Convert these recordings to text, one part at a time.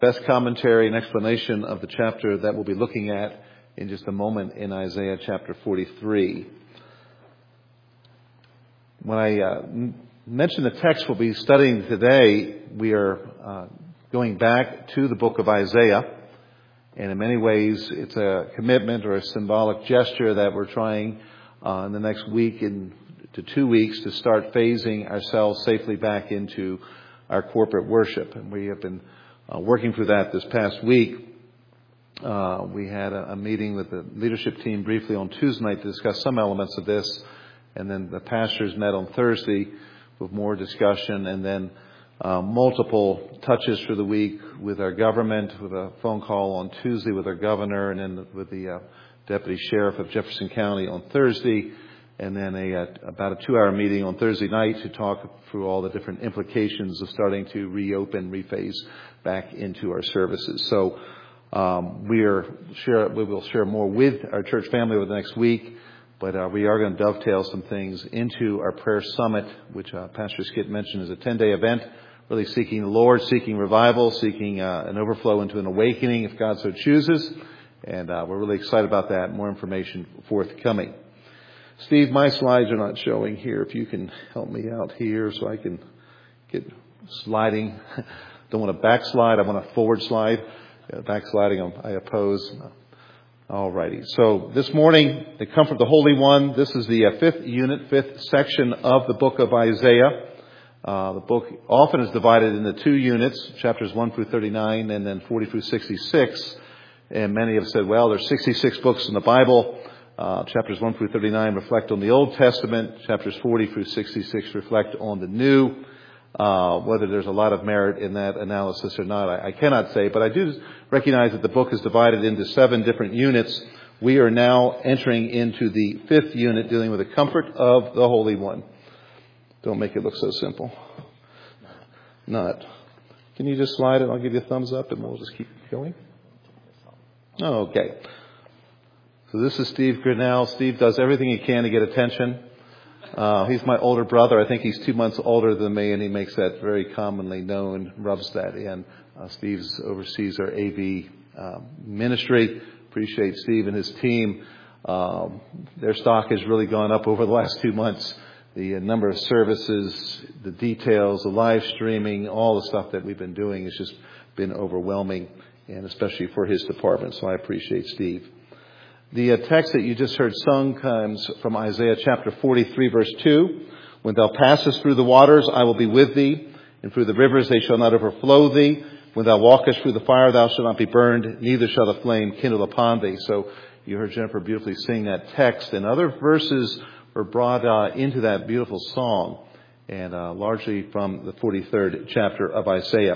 Best commentary and explanation of the chapter that we'll be looking at in just a moment in Isaiah chapter 43. When I mention the text we'll be studying today, we are going back to the book of Isaiah. And in many ways, it's a commitment or a symbolic gesture that we're trying in the next week to 2 weeks to start phasing ourselves safely back into our corporate worship. And we have been working through that this past week. We had a meeting with the leadership team briefly on Tuesday night to discuss some elements of this. And then the pastors met on Thursday with more discussion, and then multiple touches through the week with our government, with a phone call on Tuesday with our governor, and then with the deputy sheriff of Jefferson County on Thursday, and then about a 2-hour meeting on Thursday night to talk through all the different implications of starting to reopen, rephase back into our services. So we will share more with our church family over the next week. But we are going to dovetail some things into our prayer summit, which Pastor Skip mentioned is a 10-day event, really seeking the Lord, seeking revival, seeking an overflow into an awakening if God so chooses. And we're really excited about that. More information forthcoming. Steve, my slides are not showing here. If you can help me out here so I can get sliding. Don't want to backslide. I want a forward slide. Backsliding, I oppose. Alrighty. So this morning, the comfort of the Holy One. This is the fifth section of the book of Isaiah. The book often is divided into 2 units, chapters 1 through 39 and then 40 through 66. And many have said, well, there's 66 books in the Bible. Chapters 1 through 39 reflect on the Old Testament. Chapters 40 through 66 reflect on the New. Whether there's a lot of merit in that analysis or not, I cannot say. But I do recognize that the book is divided into 7 different units. We are now entering into the 5th unit, dealing with the comfort of the Holy One. Don't make it look so simple. Not. Can you just slide it? I'll give you a thumbs up and we'll just keep going. Okay. So this is Steve Grinnell. Steve does everything he can to get attention. He's my older brother. I think he's 2 months older than me, and he makes that very commonly known, rubs that in. Steve oversees our AV ministry. Appreciate Steve and his team. Their stock has really gone up over the last 2 months. The number of services, the details, the live streaming, all the stuff that we've been doing has just been overwhelming, and especially for his department. So I appreciate Steve. The text that you just heard sung comes from Isaiah chapter 43, verse 2. When thou passest through the waters, I will be with thee, and through the rivers they shall not overflow thee. When thou walkest through the fire, thou shalt not be burned, neither shall the flame kindle upon thee. So you heard Jennifer beautifully sing that text, and other verses were brought into that beautiful song, and largely from the 43rd chapter of Isaiah.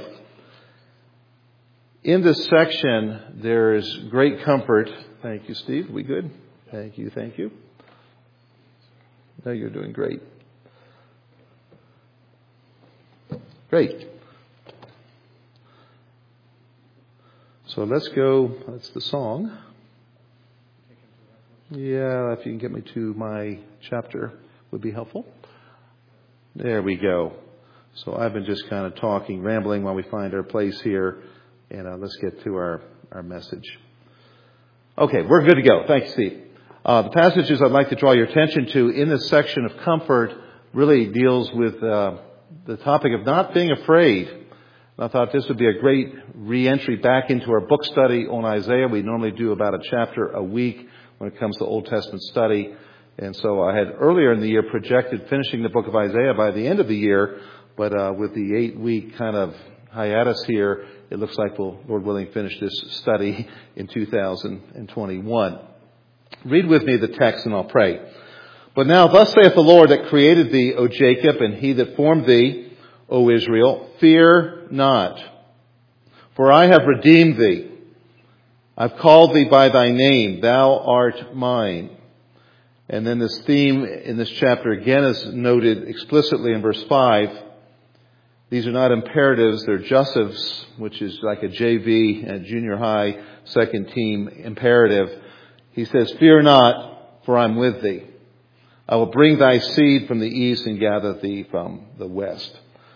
In this section, there is great comfort. Thank you, Steve. We good? Thank you. Thank you. No, you're doing great. Great. So let's go. That's the song. Yeah, if you can get me to my chapter would be helpful. There we go. So I've been just kind of talking, rambling while we find our place here. And let's get to our message. Okay, we're good to go. Thanks, Steve. The passages I'd like to draw your attention to in this section of comfort really deals with the topic of not being afraid. And I thought this would be a great re-entry back into our book study on Isaiah. We normally do about a chapter a week when it comes to Old Testament study. And so I had earlier in the year projected finishing the book of Isaiah by the end of the year. But with the 8-week kind of hiatus here, it looks like we'll, Lord willing, finish this study in 2021. Read with me the text and I'll pray. But now, thus saith the Lord that created thee, O Jacob, and he that formed thee, O Israel, fear not, for I have redeemed thee. I've called thee by thy name, thou art mine. And then this theme in this chapter again is noted explicitly in verse 5. These are not imperatives, they're jussives, which is like a JV and junior high second team imperative. He says, fear not, for I'm with thee. I will bring thy seed from the east and gather thee from the west.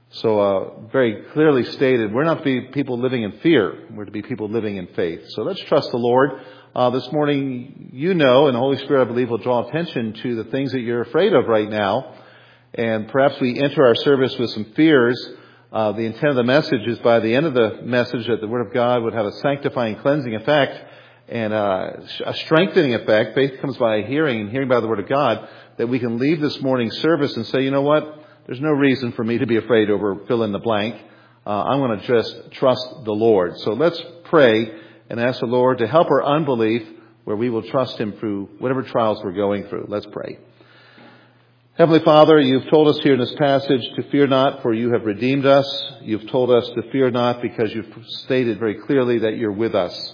So very clearly stated, we're not to be people living in fear. We're to be people living in faith. So let's trust the Lord. This morning, and the Holy Spirit, I believe, will draw attention to the things that you're afraid of right now. And perhaps we enter our service with some fears. The intent of the message is by the end of the message that the Word of God would have a sanctifying, cleansing effect and a strengthening effect. Faith comes by hearing, and hearing by the Word of God, that we can leave this morning's service and say, you know what? There's no reason for me to be afraid over fill in the blank. I'm going to just trust the Lord. So let's pray and ask the Lord to help our unbelief where we will trust Him through whatever trials we're going through. Let's pray. Heavenly Father, you've told us here in this passage to fear not, for you have redeemed us. You've told us to fear not because you've stated very clearly that you're with us.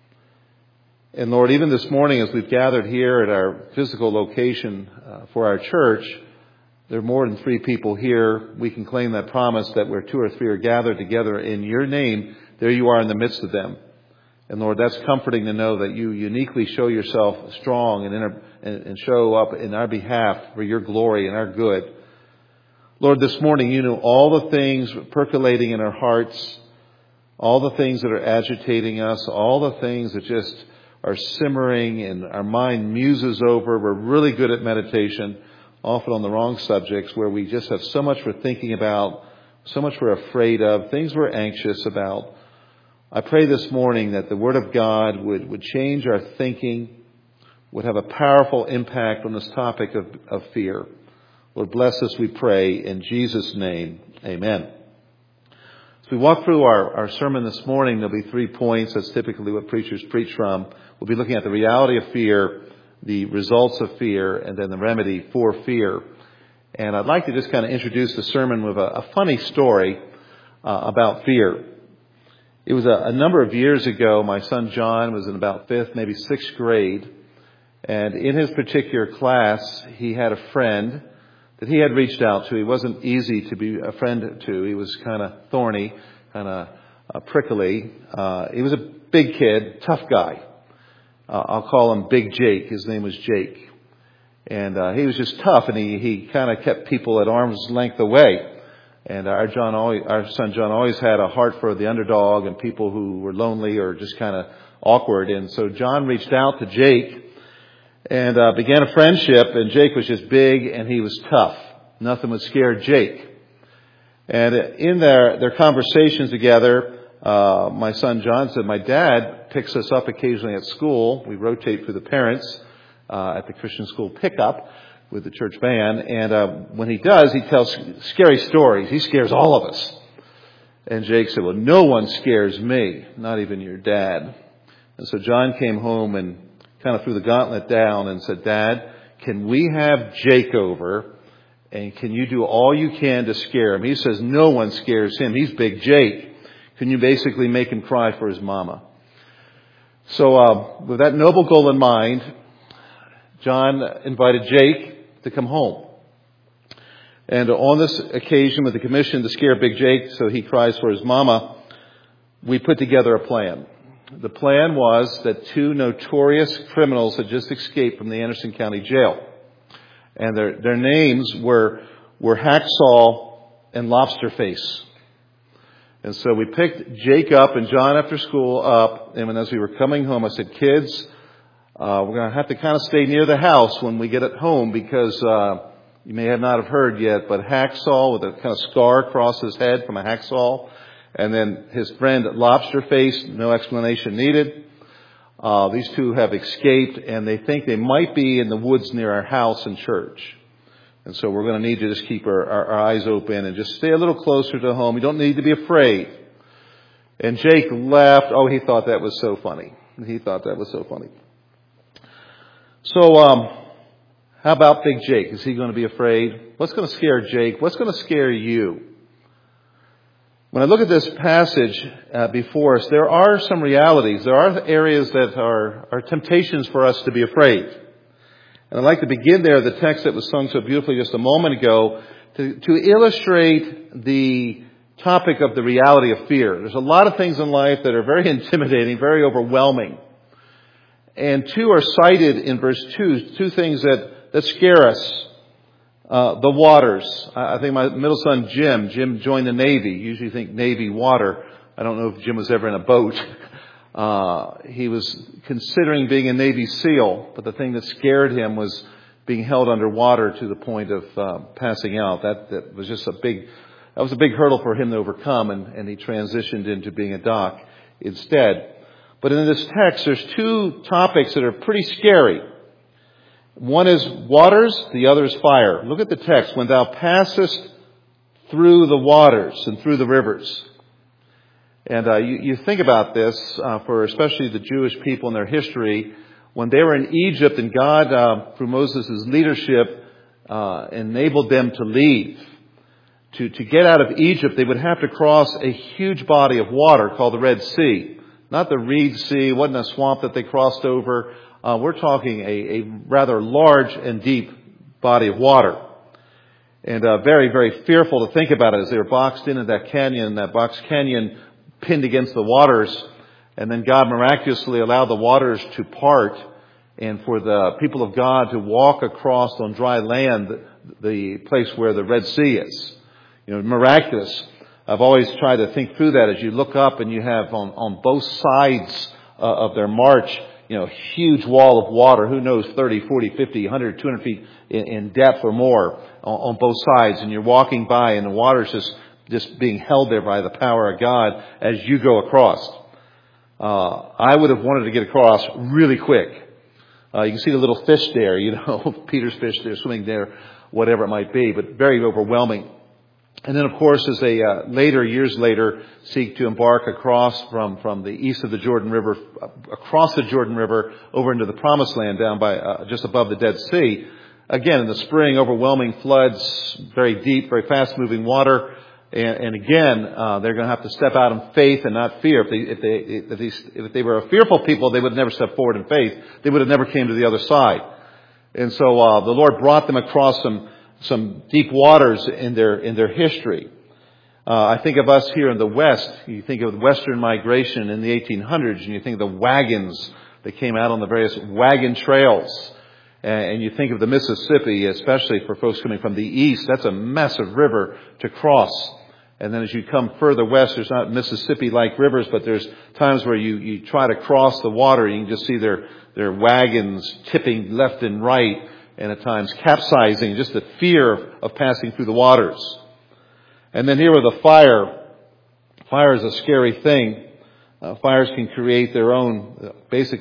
And Lord, even this morning as we've gathered here at our physical location for our church, there are more than 3 people here. We can claim that promise that where 2 or 3 are gathered together in your name, there you are in the midst of them. And Lord, that's comforting to know that you uniquely show yourself strong and show up in our behalf for your glory and our good. Lord, this morning you know all the things percolating in our hearts, all the things that are agitating us, all the things that just are simmering and our mind muses over. We're really good at meditation, often on the wrong subjects, where we just have so much we're thinking about, so much we're afraid of, things we're anxious about. I pray this morning that the Word of God would change our thinking, would have a powerful impact on this topic of fear. Lord, bless us, we pray, in Jesus' name. Amen. As we walk through our sermon this morning, there'll be 3 points. That's typically what preachers preach from. We'll be looking at the reality of fear, the results of fear, and then the remedy for fear. And I'd like to just kind of introduce the sermon with a funny story about fear. It was a number of years ago. My son John was in about 5th, maybe 6th grade. And in his particular class, he had a friend that he had reached out to. He wasn't easy to be a friend to. He was kind of thorny, kind of prickly. He was a big kid, tough guy. I'll call him Big Jake. His name was Jake. And he was just tough, and he kind of kept people at arm's length away. And our son John always had a heart for the underdog and people who were lonely or just kind of awkward. And so John reached out to Jake and began a friendship. And Jake was just big and he was tough. Nothing would scare Jake. And in their conversations together, my son John said, my dad picks us up occasionally at school. We rotate through the parents at the Christian school pickup with the church band. And when he does, he tells scary stories. He scares all of us. And Jake said, well, no one scares me, not even your dad. And so John came home and kind of threw the gauntlet down and said, Dad, can we have Jake over? And can you do all you can to scare him? He says no one scares him. He's Big Jake. Can you basically make him cry for his mama? So with that noble goal in mind, John invited Jake to come home. And on this occasion, with the commission to scare Big Jake so he cries for his mama, we put together a plan. The plan was that 2 notorious criminals had just escaped from the Anderson County Jail. And their names were Hacksaw and Lobsterface. And so we picked Jake up and John after school up. And as we were coming home, I said, kids, we're going to have to kind of stay near the house when we get at home because you may have not have heard yet, but Hacksaw with a kind of scar across his head from a hacksaw. And then his friend Lobsterface, no explanation needed. These 2 have escaped and they think they might be in the woods near our house and church. And so we're going to need to just keep our eyes open and just stay a little closer to home. You don't need to be afraid. And Jake laughed. Oh, he thought that was so funny. So, how about Big Jake? Is he going to be afraid? What's going to scare Jake? What's going to scare you? When I look at this passage before us, there are some realities. There are areas that are temptations for us to be afraid. And I'd like to begin there, the text that was sung so beautifully just a moment ago, to illustrate the topic of the reality of fear. There's a lot of things in life that are very intimidating, very overwhelming. And 2 are cited in verse 2, 2 things that scare us. The waters. I think my middle son, Jim joined the Navy. You usually think Navy water. I don't know if Jim was ever in a boat. He was considering being a Navy SEAL, but the thing that scared him was being held underwater to the point of passing out. That was just a big hurdle for him to overcome, and he transitioned into being a doc instead. But in this text, there's two topics that are pretty scary. One is waters, the other is fire. Look at the text. When thou passest through the waters and through the rivers. And you think about this, for especially the Jewish people in their history, when they were in Egypt and God, through Moses' leadership, enabled them to leave. To get out of Egypt, they would have to cross a huge body of water called the Red Sea. Not the Reed Sea, it wasn't a swamp that they crossed over. We're talking a rather large and deep body of water. And very, very fearful to think about it as they were boxed into that box canyon pinned against the waters. And then God miraculously allowed the waters to part and for the people of God to walk across on dry land the place where the Red Sea is. Miraculous. I've always tried to think through that as you look up and you have on both sides of their march, huge wall of water, who knows, 30, 40, 50, 100, 200 feet in depth or more on both sides. And you're walking by and the water's just being held there by the power of God as you go across. I would have wanted to get across really quick. You can see the little fish there, Peter's fish there, swimming there, whatever it might be, but very overwhelming. And then, of course, as they years later, seek to embark across from the east of the Jordan River, across the Jordan River, over into the Promised Land, down by just above the Dead Sea. Again, in the spring, overwhelming floods, very deep, very fast-moving water, and again, they're going to have to step out in faith and not fear. If they were a fearful people, they would never step forward in faith. They would have never came to the other side. And so the Lord brought them across some deep waters in their history. I think of us here in the West. You think of Western migration in the 1800s, and you think of the wagons that came out on the various wagon trails. And you think of the Mississippi, especially for folks coming from the east. That's a massive river to cross. And then as you come further west, there's not Mississippi-like rivers, but there's times where you try to cross the water, and you can just see their wagons tipping left and right, and at times capsizing, just the fear of passing through the waters. And then here with the fire. Fire is a scary thing. Fires can create their own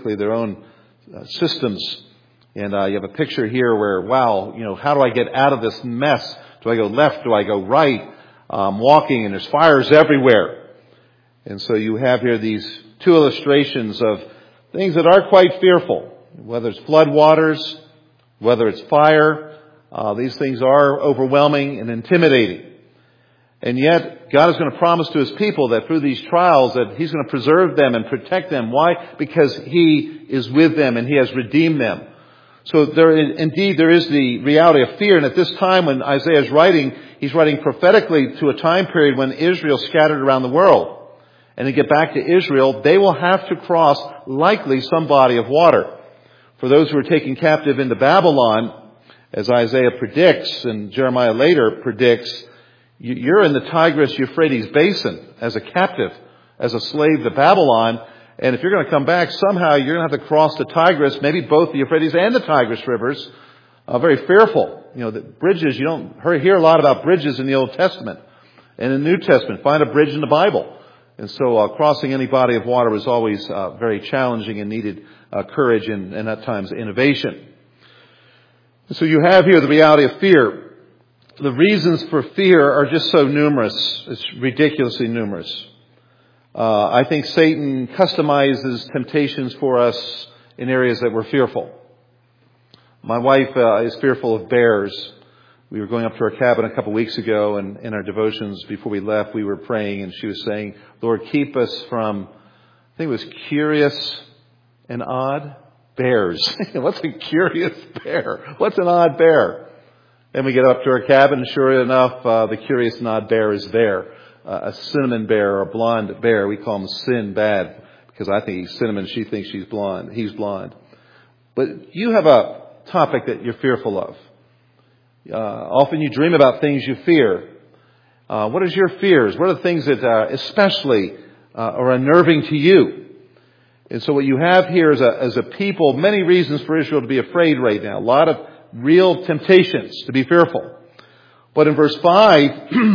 systems. And you have a picture here where, how do I get out of this mess? Do I go left? Do I go right? I'm walking and there's fires everywhere. And so you have here these two illustrations of things that are quite fearful. Whether it's flood waters, whether it's fire, these things are overwhelming and intimidating. And yet, God is going to promise to His people that through these trials that He's going to preserve them and protect them. Why? Because He is with them and He has redeemed them. So there is the reality of fear. And at this time when Isaiah is writing, he's writing prophetically to a time period when Israel scattered around the world. And to get back to Israel, they will have to cross likely some body of water. For those who are taken captive into Babylon, as Isaiah predicts and Jeremiah later predicts, you're in the Tigris-Euphrates basin as a captive, as a slave to Babylon. And if you're going to come back, somehow you're going to have to cross the Tigris, maybe both the Euphrates and the Tigris rivers. Very fearful. The bridges, you don't hear a lot about bridges in the Old Testament. And in the New Testament, find a bridge in the Bible. And so crossing any body of water was always very challenging and needed courage and at times innovation. And so you have here the reality of fear. The reasons for fear are just so numerous. It's ridiculously numerous. I think Satan customizes temptations for us in areas that we're fearful. My wife is fearful of bears. We were going up to our cabin a couple weeks ago, and in our devotions before we left, we were praying, and she was saying, Lord, keep us from, I think it was curious and odd bears. What's a curious bear? What's an odd bear? And we get up to our cabin, and sure enough, the curious and odd bear is there. A cinnamon bear or a blonde bear. We call him Sinbad because I think he's cinnamon. She thinks she's blonde. He's blonde. But you have a topic that you're fearful of. Often you dream about things you fear. What is your fears? What are the things that especially are unnerving to you? And so what you have here is a people, many reasons for Israel to be afraid right now. A lot of real temptations to be fearful. But in verse 5,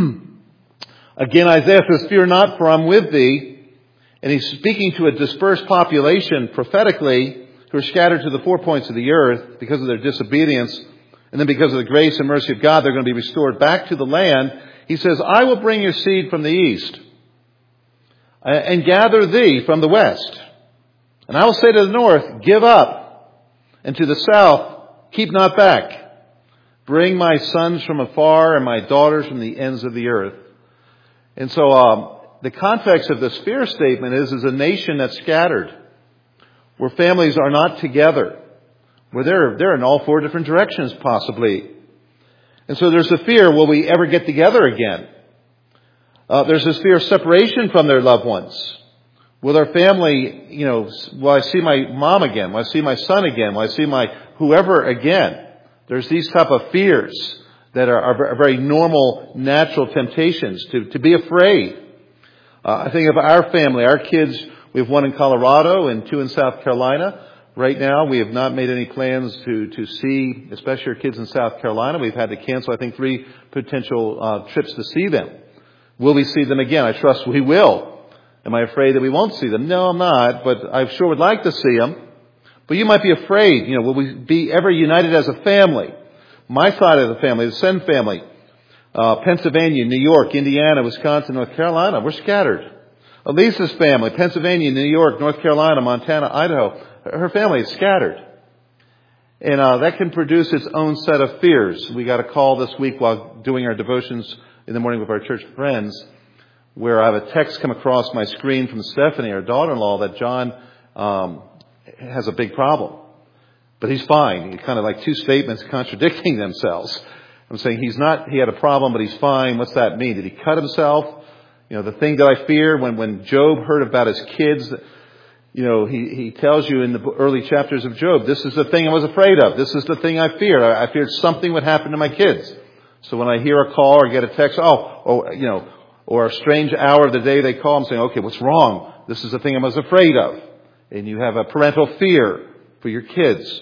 again Isaiah says, "Fear not, for I'm with thee." And he's speaking to a dispersed population prophetically who are scattered to the four points of the earth because of their disobedience. And then because of the grace and mercy of God, they're going to be restored back to the land. He says, "I will bring your seed from the east and gather thee from the west. And I will say to the north, give up. And to the south, keep not back. Bring my sons from afar and my daughters from the ends of the earth." And so the context of this fear statement is a nation that's scattered, where families are not together, where they're in all four different directions possibly. And so there's the fear, will we ever get together again? There's this fear of separation from their loved ones. Will our family, will I see my mom again? Will I see my son again? Will I see my whoever again? There's these type of fears that are very normal, natural temptations to be afraid. I think of our family, our kids. We have one in Colorado and two in South Carolina. Right now, we have not made any plans to see, especially our kids in South Carolina. We've had to cancel, I think, 3 potential trips to see them. Will we see them again? I trust we will. Am I afraid that we won't see them? No, I'm not, but I sure would like to see them. But you might be afraid, will we be ever united as a family? My side of the family, the Sen family, Pennsylvania, New York, Indiana, Wisconsin, North Carolina, we're scattered. Elisa's family, Pennsylvania, New York, North Carolina, Montana, Idaho, her family is scattered. And that can produce its own set of fears. We got a call this week while doing our devotions in the morning with our church friends, where I have a text come across my screen from Stephanie, our daughter-in-law, that John has a big problem. But he's fine. He's kind of like 2 statements contradicting themselves. I'm saying he had a problem, but he's fine. What's that mean? Did he cut himself? The thing that I fear, when Job heard about his kids, he tells you in the early chapters of Job, this is the thing I was afraid of. This is the thing I feared. I feared something would happen to my kids. So when I hear a call or get a text, or a strange hour of the day they call, I'm saying, okay, what's wrong? This is the thing I was afraid of. And you have a parental fear for your kids.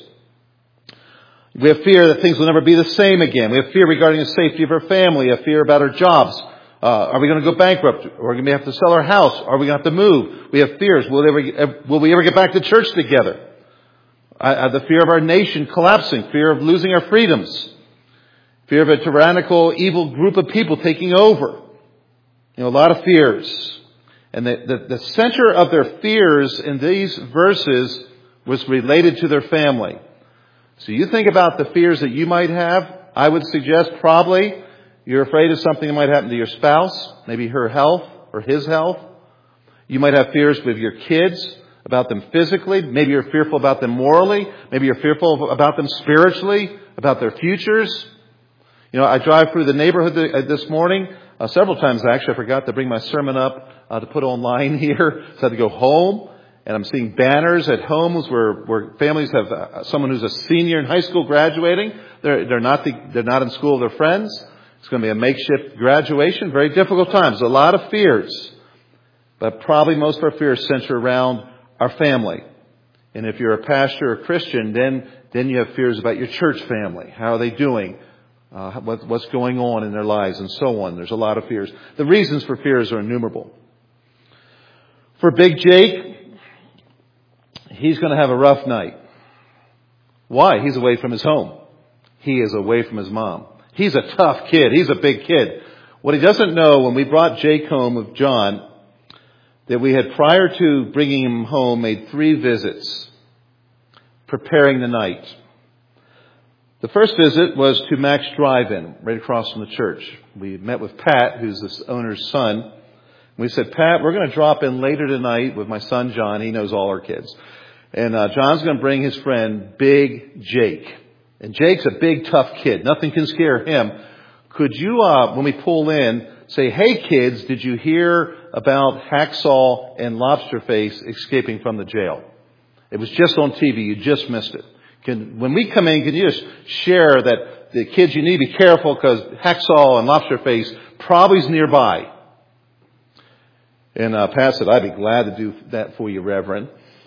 We have fear that things will never be the same again. We have fear regarding the safety of our family, a fear about our jobs. Are we going to go bankrupt? Or are we going to have to sell our house? Are we going to have to move? We have fears. Will we ever get back to church together? The fear of our nation collapsing, fear of losing our freedoms, fear of a tyrannical, evil group of people taking over. A lot of fears. And the center of their fears in these verses was related to their family. So you think about the fears that you might have. I would suggest probably you're afraid of something that might happen to your spouse, maybe her health or his health. You might have fears with your kids, about them physically. Maybe you're fearful about them morally. Maybe you're fearful about them spiritually, about their futures. I drive through the neighborhood this morning. Several times, actually, I forgot to bring my sermon up to put online here. So I had to go home. And I'm seeing banners at homes where families have someone who's a senior in high school graduating. They're not in school with their friends. It's going to be a makeshift graduation. Very difficult times. A lot of fears. But probably most of our fears center around our family. And if you're a pastor or a Christian, then you have fears about your church family. How are they doing? What's going on in their lives and so on. There's a lot of fears. The reasons for fears are innumerable. For Big Jake, he's going to have a rough night. Why? He's away from his home. He is away from his mom. He's a tough kid. He's a big kid. What he doesn't know, when we brought Jake home with John, that we had, prior to bringing him home, made 3 visits, preparing the night. The first visit was to Max Drive-In, right across from the church. We met with Pat, who's the owner's son. We said, Pat, we're going to drop in later tonight with my son John. He knows all our kids. And John's going to bring his friend, Big Jake. And Jake's a big, tough kid. Nothing can scare him. Could you, when we pull in, say, hey kids, did you hear about Hacksaw and Lobsterface escaping from the jail? It was just on TV. You just missed it. When we come in, can you just share that the kids, you need to be careful because Hacksaw and Lobsterface probably is nearby. And Pat said, I'd be glad to do that for you, Reverend.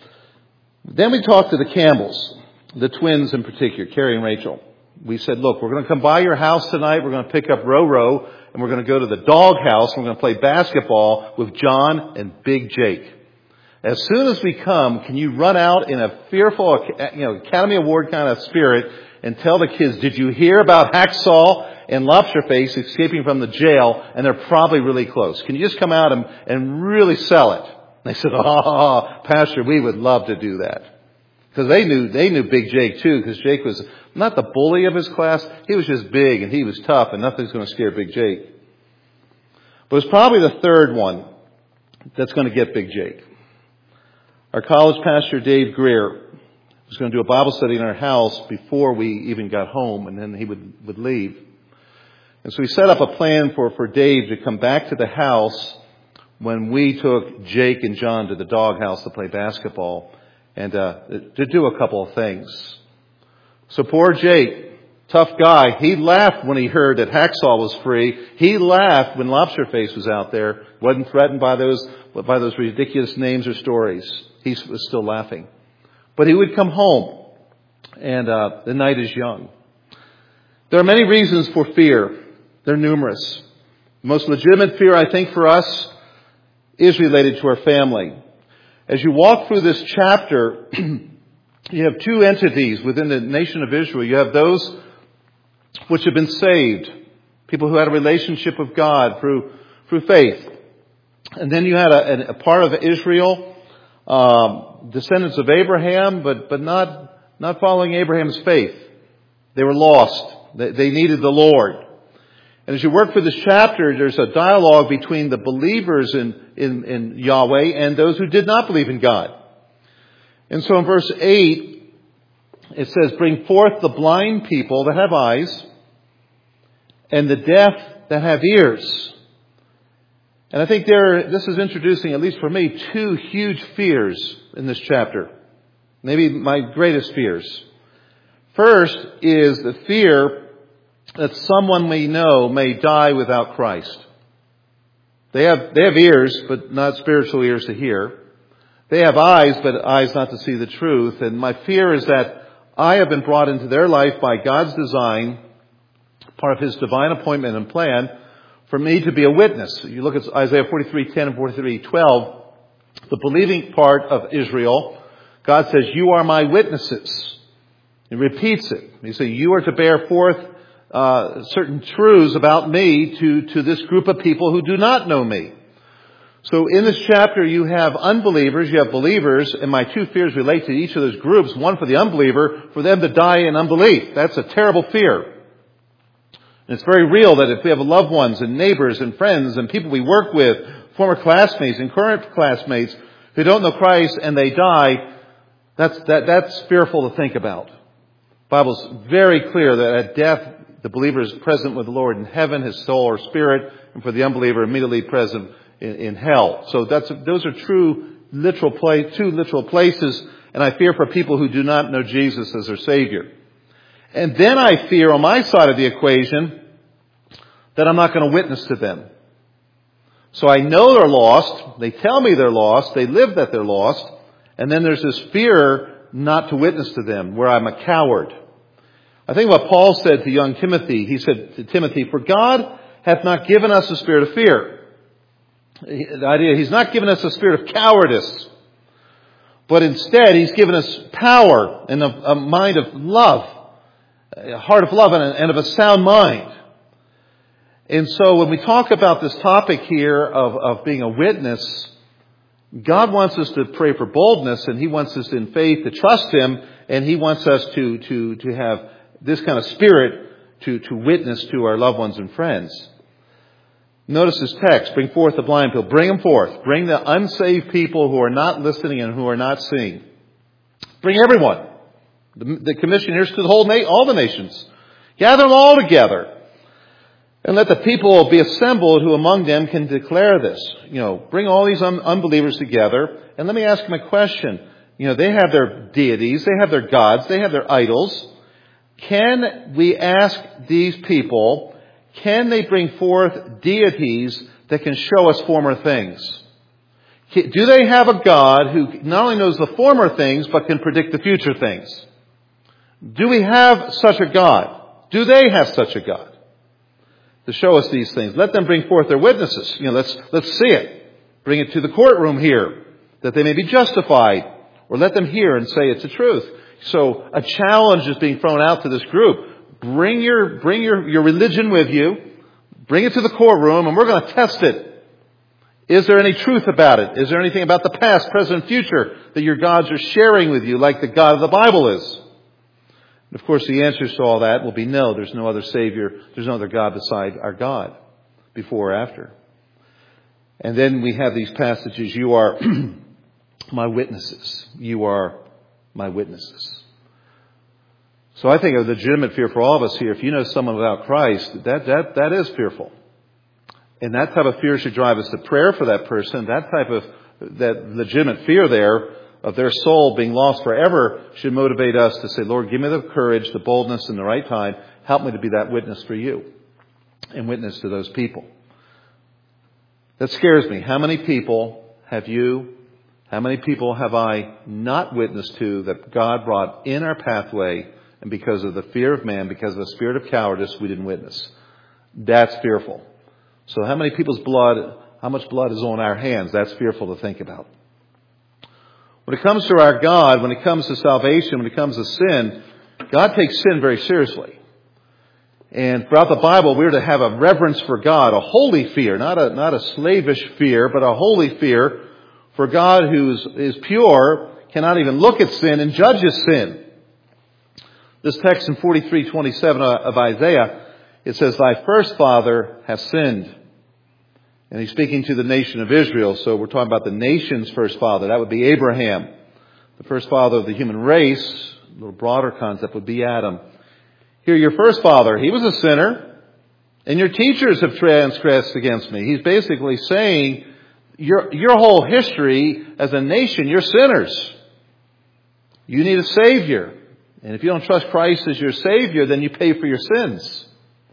Then we talked to the Campbells, the twins in particular, Carrie and Rachel. We said, look, we're going to come by your house tonight. We're going to pick up Roro, and we're going to go to the dog house, and we're going to play basketball with John and Big Jake. As soon as we come, can you run out in a fearful, Academy Award kind of spirit and tell the kids, did you hear about Hacksaw and Lobsterface escaping from the jail? And they're probably really close. Can you just come out and really sell it? And they said, Pastor, we would love to do that. Because they knew Big Jake too, because Jake was not the bully of his class. He was just big and he was tough and nothing's going to scare Big Jake. But it's probably the third one that's going to get Big Jake. Our college pastor, Dave Greer, was going to do a Bible study in our house before we even got home, and then he would leave. And so we set up a plan for Dave to come back to the house when we took Jake and John to the dog house to play basketball and to do a couple of things. So poor Jake, tough guy, he laughed when he heard that Hacksaw was free. He laughed when Lobsterface was out there, wasn't threatened by those ridiculous names or stories. He was still laughing. But he would come home, and the night is young. There are many reasons for fear. They're numerous. The most legitimate fear, I think, for us is related to our family. As you walk through this chapter, you have two entities within the nation of Israel. You have those which have been saved, people who had a relationship with God through faith. And then you had a part of Israel, descendants of Abraham, but not following Abraham's faith. They were lost. They needed the Lord. And as you work through this chapter, there's a dialogue between the believers in Yahweh and those who did not believe in God. And so in verse 8, it says, bring forth the blind people that have eyes and the deaf that have ears. And I think this is introducing, at least for me, two huge fears in this chapter. Maybe my greatest fears. First is the fear that someone we know may die without Christ. They have ears, but not spiritual ears to hear. They have eyes, but eyes not to see the truth. And my fear is that I have been brought into their life by God's design, part of His divine appointment and plan, for me to be a witness. You look at Isaiah 43:10 and 43:12, the believing part of Israel, God says, you are my witnesses. He repeats it. He says, you are to bear forth certain truths about me to this group of people who do not know me. So in this chapter, you have unbelievers, you have believers, and my two fears relate to each of those groups. One for the unbeliever, for them to die in unbelief. That's a terrible fear. And it's very real that if we have loved ones and neighbors and friends and people we work with, former classmates and current classmates who don't know Christ and they die, that's fearful to think about. The Bible's very clear that at death, the believer is present with the Lord in heaven, his soul or spirit, and for the unbeliever, immediately present in hell. So those are two literal places, and I fear for people who do not know Jesus as their Savior. And then I fear on my side of the equation that I'm not going to witness to them. So I know they're lost. They tell me they're lost. They live that they're lost. And then there's this fear not to witness to them, where I'm a coward. I think what Paul said to young Timothy, he said to Timothy, for God hath not given us a spirit of fear. The idea, He's not given us a spirit of cowardice. But instead, He's given us power and a mind of love, a heart of love and of a sound mind. And so when we talk about this topic here of being a witness, God wants us to pray for boldness, and He wants us in faith to trust Him, and He wants us to have this kind of spirit to witness to our loved ones and friends. Notice this text, bring forth the blind people. Bring them forth. Bring the unsaved people who are not listening and who are not seeing. Bring everyone. The commission here is to all the nations. Gather them all together. And let the people be assembled who among them can declare this. Bring all these unbelievers together. And let me ask them a question. They have their deities, they have their gods, they have their idols. Can we ask these people, can they bring forth deities that can show us former things? Do they have a God who not only knows the former things, but can predict the future things? Do we have such a God? Do they have such a God to show us these things? Let them bring forth their witnesses. Let's see it. Bring it to the courtroom here, that they may be justified. Or let them hear and say it's the truth. So a challenge is being thrown out to this group. Bring your religion with you. Bring it to the courtroom, and we're going to test it. Is there any truth about it? Is there anything about the past, present, future that your gods are sharing with you like the God of the Bible is? And of course, the answers to all that will be no. There's no other Savior. There's no other God beside our God, before or after. And then we have these passages. You are my witnesses. You are my witnesses. So I think a legitimate fear for all of us here, if you know someone without Christ, that is fearful. And that type of fear should drive us to prayer for that person. That legitimate fear there of their soul being lost forever should motivate us to say, Lord, give me the courage, the boldness in the right time. Help me to be that witness for you and witness to those people. That scares me. How many people have I not witnessed to that God brought in our pathway, and because of the fear of man, because of the spirit of cowardice, we didn't witness? That's fearful. So how much blood is on our hands? That's fearful to think about. When it comes to our God, when it comes to salvation, when it comes to sin, God takes sin very seriously. And throughout the Bible, we're to have a reverence for God, a holy fear, not a slavish fear, but a holy fear for God who is pure, cannot even look at sin and judges sin. This text in 43:27 of Isaiah, it says, "Thy first father hath sinned." And he's speaking to the nation of Israel. So we're talking about the nation's first father. That would be Abraham. The first father of the human race, a little broader concept, would be Adam. Here, your first father, he was a sinner, and your teachers have transgressed against me. He's basically saying, your whole history as a nation, you're sinners. You need a Savior. And if you don't trust Christ as your Savior, then you pay for your sins.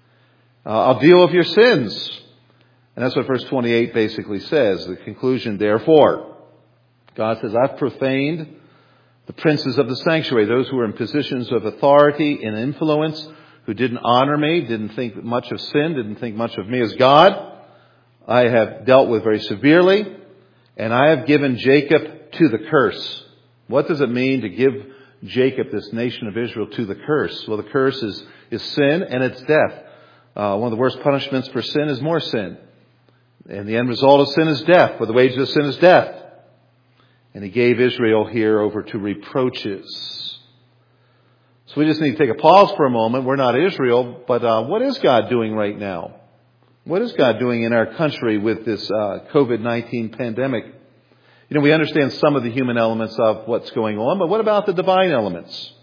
I'll deal with your sins. And that's what verse 28 basically says. The conclusion, therefore, God says, I've profaned the princes of the sanctuary, those who were in positions of authority and influence, who didn't honor me, didn't think much of sin, didn't think much of me as God. I have dealt with very severely, and I have given Jacob to the curse. What does it mean to give Jacob, this nation of Israel, to the curse? Well, the curse is sin and it's death. One of the worst punishments for sin is more sin. And the end result of sin is death, for the wages of sin is death. And he gave Israel here over to reproaches. So we just need to take a pause for a moment. We're not Israel, but what is God doing right now? What is God doing in our country with this COVID-19 pandemic? We understand some of the human elements of what's going on, but what about the divine elements?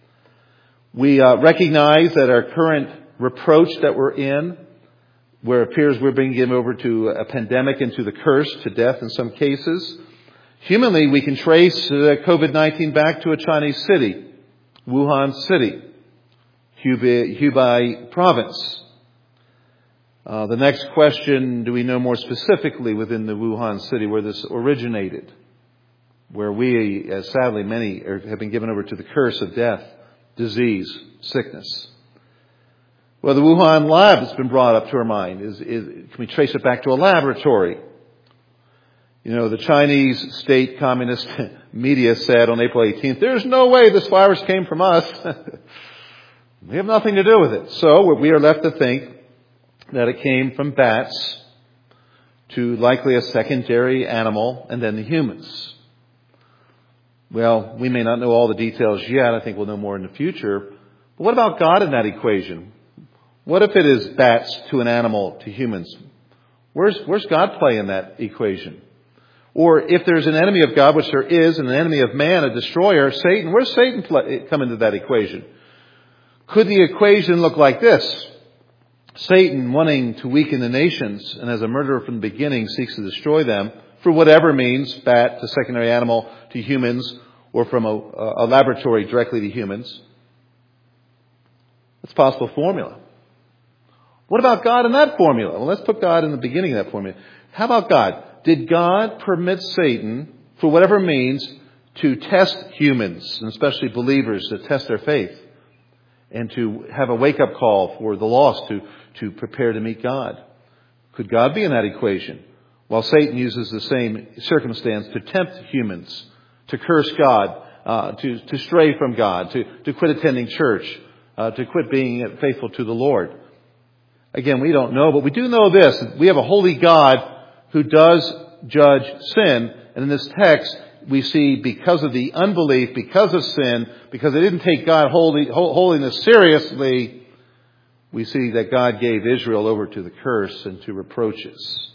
We recognize that our current reproach that we're in, where it appears we're being given over to a pandemic and to the curse, to death in some cases. Humanly, we can trace COVID-19 back to a Chinese city, Wuhan City, Hubei province. The next question, do we know more specifically within the Wuhan city where this originated? Where we, sadly many, have been given over to the curse of death, disease, sickness. Well, the Wuhan lab has been brought up to our mind. Can we trace it back to a laboratory? The Chinese state communist media said on April 18th, there's no way this virus came from us. We have nothing to do with it. So we are left to think that it came from bats to likely a secondary animal and then the humans. Well, we may not know all the details yet. I think we'll know more in the future. But what about God in that equation? What if it is bats to an animal to humans? Where's God play in that equation? Or if there's an enemy of God, which there is, and an enemy of man, a destroyer, Satan, where's Satan come into that equation? Could the equation look like this? Satan, wanting to weaken the nations, and as a murderer from the beginning seeks to destroy them, for whatever means, bat to secondary animal to humans, or from a laboratory directly to humans. It's a possible formula. What about God in that formula? Well, let's put God in the beginning of that formula. How about God? Did God permit Satan, for whatever means, to test humans, and especially believers, to test their faith, and to have a wake-up call for the lost to prepare to meet God? Could God be in that equation? While Satan uses the same circumstance to tempt humans, to curse God, to stray from God, to quit attending church, to quit being faithful to the Lord. Again, we don't know, but we do know this. We have a holy God who does judge sin. And in this text, we see because of the unbelief, because of sin, because they didn't take God holiness seriously, we see that God gave Israel over to the curse and to reproaches.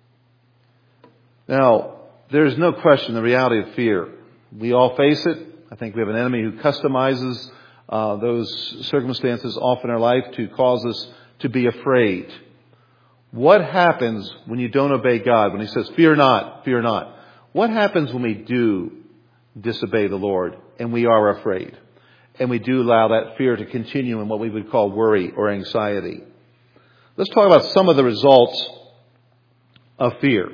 Now, there's no question the reality of fear. We all face it. I think we have an enemy who customizes those circumstances often in our life to cause us to be afraid. What happens when you don't obey God? When He says, fear not, fear not. What happens when we do disobey the Lord and we are afraid? And we do allow that fear to continue in what we would call worry or anxiety. Let's talk about some of the results of fear.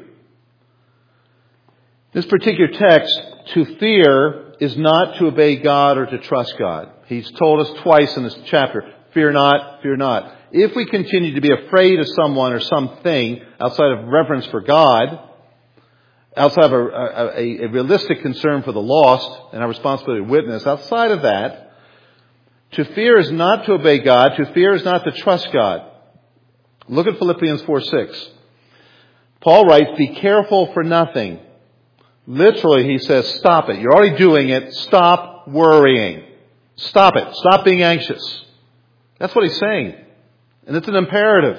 This particular text, to fear is not to obey God or to trust God. He's told us twice in this chapter, fear not, fear not. If we continue to be afraid of someone or something outside of reverence for God, outside of a realistic concern for the lost and our responsibility to witness, outside of that, to fear is not to obey God. To fear is not to trust God. Look at Philippians 4:6. Paul writes, be careful for nothing. Literally, he says, stop it. You're already doing it. Stop worrying. Stop it. Stop being anxious. That's what he's saying. And it's an imperative.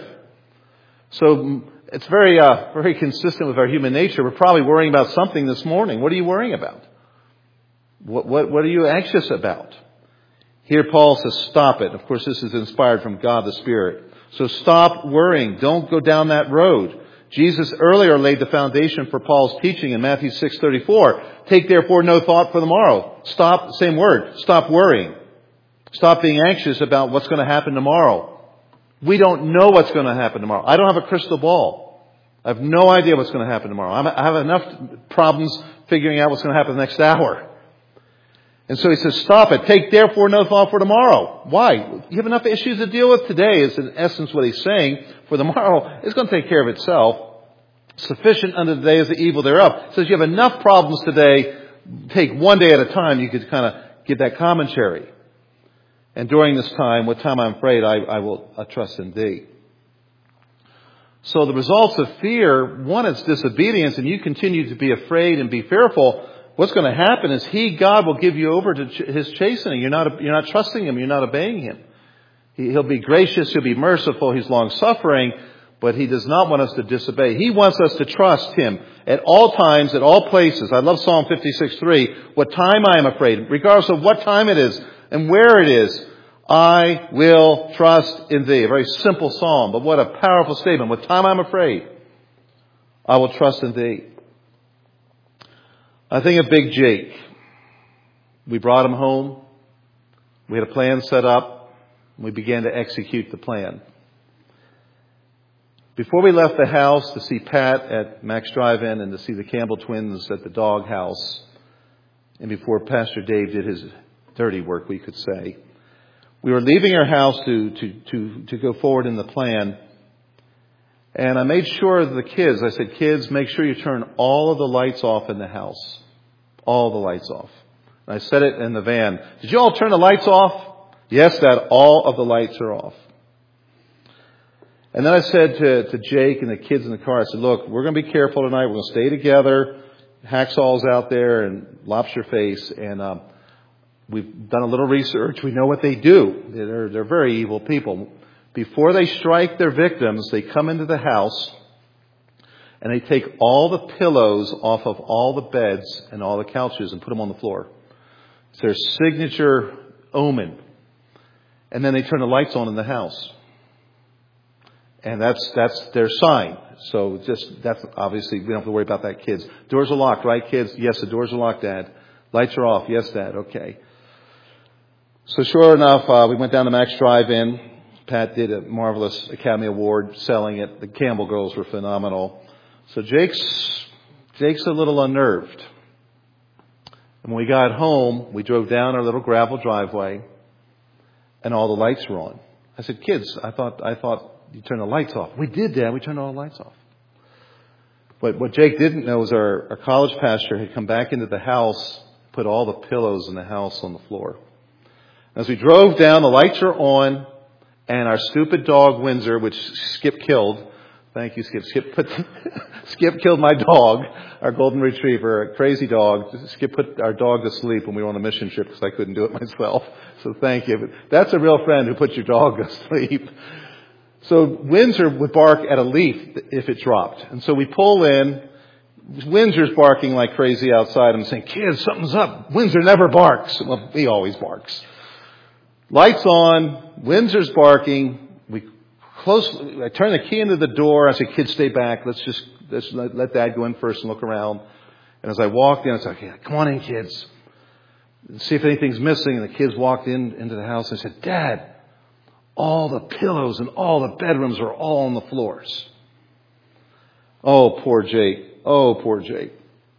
So it's very consistent with our human nature. We're probably worrying about something this morning. What are you worrying about? What are you anxious about? Here Paul says, stop it. Of course, this is inspired from God the Spirit. So stop worrying. Don't go down that road. Jesus earlier laid the foundation for Paul's teaching in Matthew 6:34. Take therefore no thought for the morrow. Stop, same word, stop worrying. Stop being anxious about what's going to happen tomorrow. We don't know what's going to happen tomorrow. I don't have a crystal ball. I have no idea what's going to happen tomorrow. I have enough problems figuring out what's going to happen the next hour. And so he says, stop it. Take therefore no thought for tomorrow. Why? You have enough issues to deal with today is in essence what he's saying. For the morrow, it's going to take care of itself. Sufficient unto the day is the evil thereof. He says you have enough problems today. Take one day at a time. You could kind of get that commentary. And during this time, what time I'm afraid, I will trust in thee. So the results of fear, one, it's disobedience, and you continue to be afraid and be fearful. What's going to happen is God will give you over to His chastening. You're not trusting Him. You're not obeying Him. He'll be gracious. He'll be merciful. He's long-suffering. But He does not want us to disobey. He wants us to trust Him at all times, at all places. I love Psalm 56:3. What time I am afraid, regardless of what time it is and where it is, I will trust in thee. A very simple psalm, but what a powerful statement. What time I'm afraid, I will trust in thee. I think of Big Jake. We brought him home. We had a plan set up. We began to execute the plan. Before we left the house to see Pat at Max Drive-In and to see the Campbell twins at the dog house, and before Pastor Dave did his dirty work, we could say, we were leaving our house to go forward in the plan. And I made sure of the kids, I said, kids, make sure you turn all of the lights off in the house. All the lights off. And I said it in the van. Did you all turn the lights off? Yes, Dad, all of the lights are off. And then I said to Jake and the kids in the car, I said, look, we're going to be careful tonight. We're going to stay together. Hacksaw's out there and lobster face. And we've done a little research. We know what they do. They're very evil people. Before they strike their victims, they come into the house and they take all the pillows off of all the beds and all the couches and put them on the floor. It's their signature omen. And then they turn the lights on in the house. And that's their sign. So that's obviously, we don't have to worry about that, kids. Doors are locked, right, kids? Yes, the doors are locked, Dad. Lights are off. Yes, Dad. Okay. So sure enough, we went down to Max Drive-In. Pat did a marvelous Academy Award selling it. The Campbell girls were phenomenal. So Jake's a little unnerved. And when we got home, we drove down our little gravel driveway, and all the lights were on. I said, "Kids, I thought you turned the lights off." "We did, Dad. We turned all the lights off." But what Jake didn't know was our college pastor had come back into the house, put all the pillows in the house on the floor. As we drove down, the lights are on, and our stupid dog Windsor, which Skip killed. Thank you, Skip. Skip killed my dog, our golden retriever, a crazy dog. Skip put our dog to sleep when we were on a mission trip because I couldn't do it myself. So thank you. But that's a real friend who puts your dog to sleep. So Windsor would bark at a leaf if it dropped. And so we pull in. Windsor's barking like crazy outside. I'm saying, "Kids, something's up. Windsor never barks." Well, he always barks. Lights on. Windsor's barking. I turn the key into the door. I said, "Kids, stay back. Let's let Dad go in first and look around." And as I walked in, I said, "Okay, come on in, kids. See if anything's missing." And the kids walked into the house. I said, "Dad, all the pillows in all the bedrooms are all on the floors." Oh, poor Jake. Oh, poor Jake.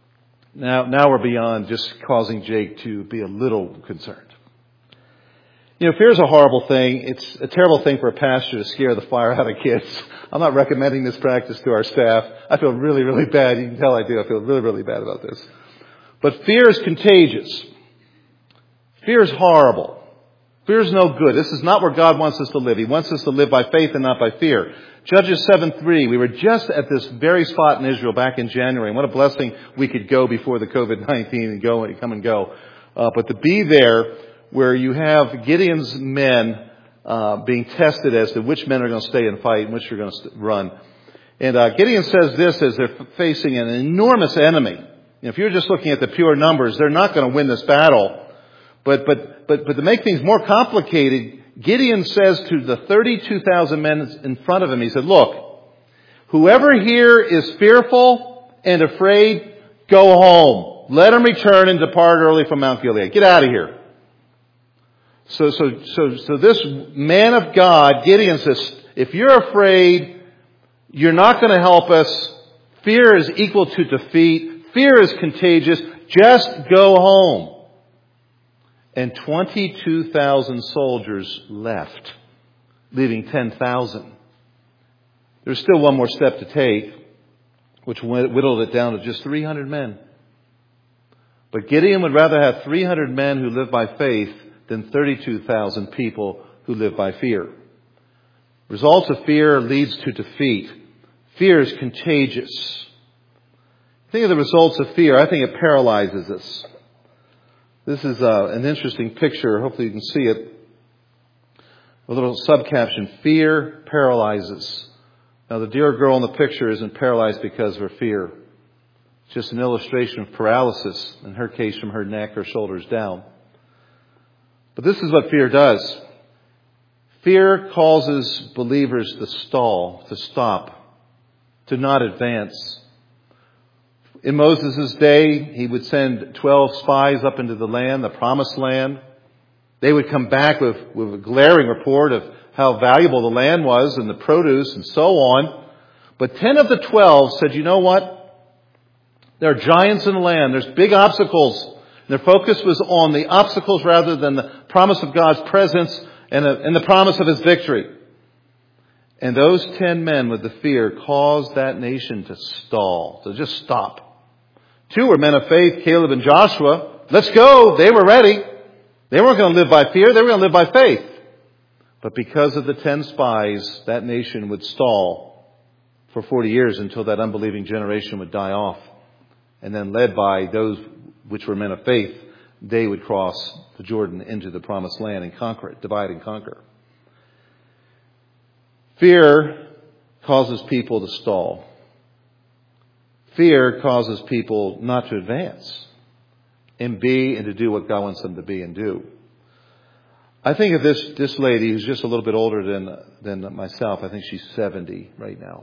Now we're beyond just causing Jake to be a little concerned. Fear is a horrible thing. It's a terrible thing for a pastor to scare the fire out of kids. I'm not recommending this practice to our staff. I feel really, really bad. You can tell I do. I feel really, really bad about this. But fear is contagious. Fear is horrible. Fear is no good. This is not where God wants us to live. He wants us to live by faith and not by fear. Judges 7:3. We were just at this very spot in Israel back in January. And what a blessing we could go before the COVID-19 and come and go. But to be there, where you have Gideon's men being tested as to which men are going to stay and fight and which are going to run. And Gideon says this as they're facing an enormous enemy. If you're just looking at the pure numbers, they're not going to win this battle. But to make things more complicated, Gideon says to the 32,000 men in front of him, he said, "Look, whoever here is fearful and afraid, go home. Let them return and depart early from Mount Gilead. Get out of here." So this man of God, Gideon says, if you're afraid, you're not going to help us. Fear is equal to defeat. Fear is contagious. Just go home. And 22,000 soldiers left, leaving 10,000. There's still one more step to take, which whittled it down to just 300 men. But Gideon would rather have 300 men who live by faith than 32,000 people who live by fear. Results of fear leads to defeat. Fear is contagious. Think of the results of fear. I think it paralyzes us. This is an interesting picture. Hopefully you can see it. A little subcaption, "Fear paralyzes." Now the dear girl in the picture isn't paralyzed because of her fear. It's just an illustration of paralysis, in her case from her neck or shoulders down. But this is what fear does. Fear causes believers to stall, to stop, to not advance. In Moses' day, he would send 12 spies up into the land, the promised land. They would come back with a glaring report of how valuable the land was and the produce and so on. But 10 of the 12 said, "You know what? There are giants in the land. There's big obstacles." Their focus was on the obstacles rather than the promise of God's presence and the promise of His victory. And those 10 men with the fear caused that nation to stall, to just stop. 2 were men of faith, Caleb and Joshua. Let's go. They were ready. They weren't going to live by fear. They were going to live by faith. But because of the 10 spies, that nation would stall for 40 years until that unbelieving generation would die off. And then led by those which were men of faith, they would cross the Jordan into the promised land and conquer it, divide and conquer. Fear causes people to stall. Fear causes people not to advance and be and to do what God wants them to be and do. I think of this lady who's just a little bit older than myself. I think she's 70 right now.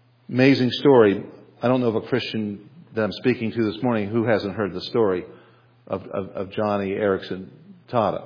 Amazing story. I don't know of a Christian that I'm speaking to this morning who hasn't heard the story. of Joni Eareckson Tada.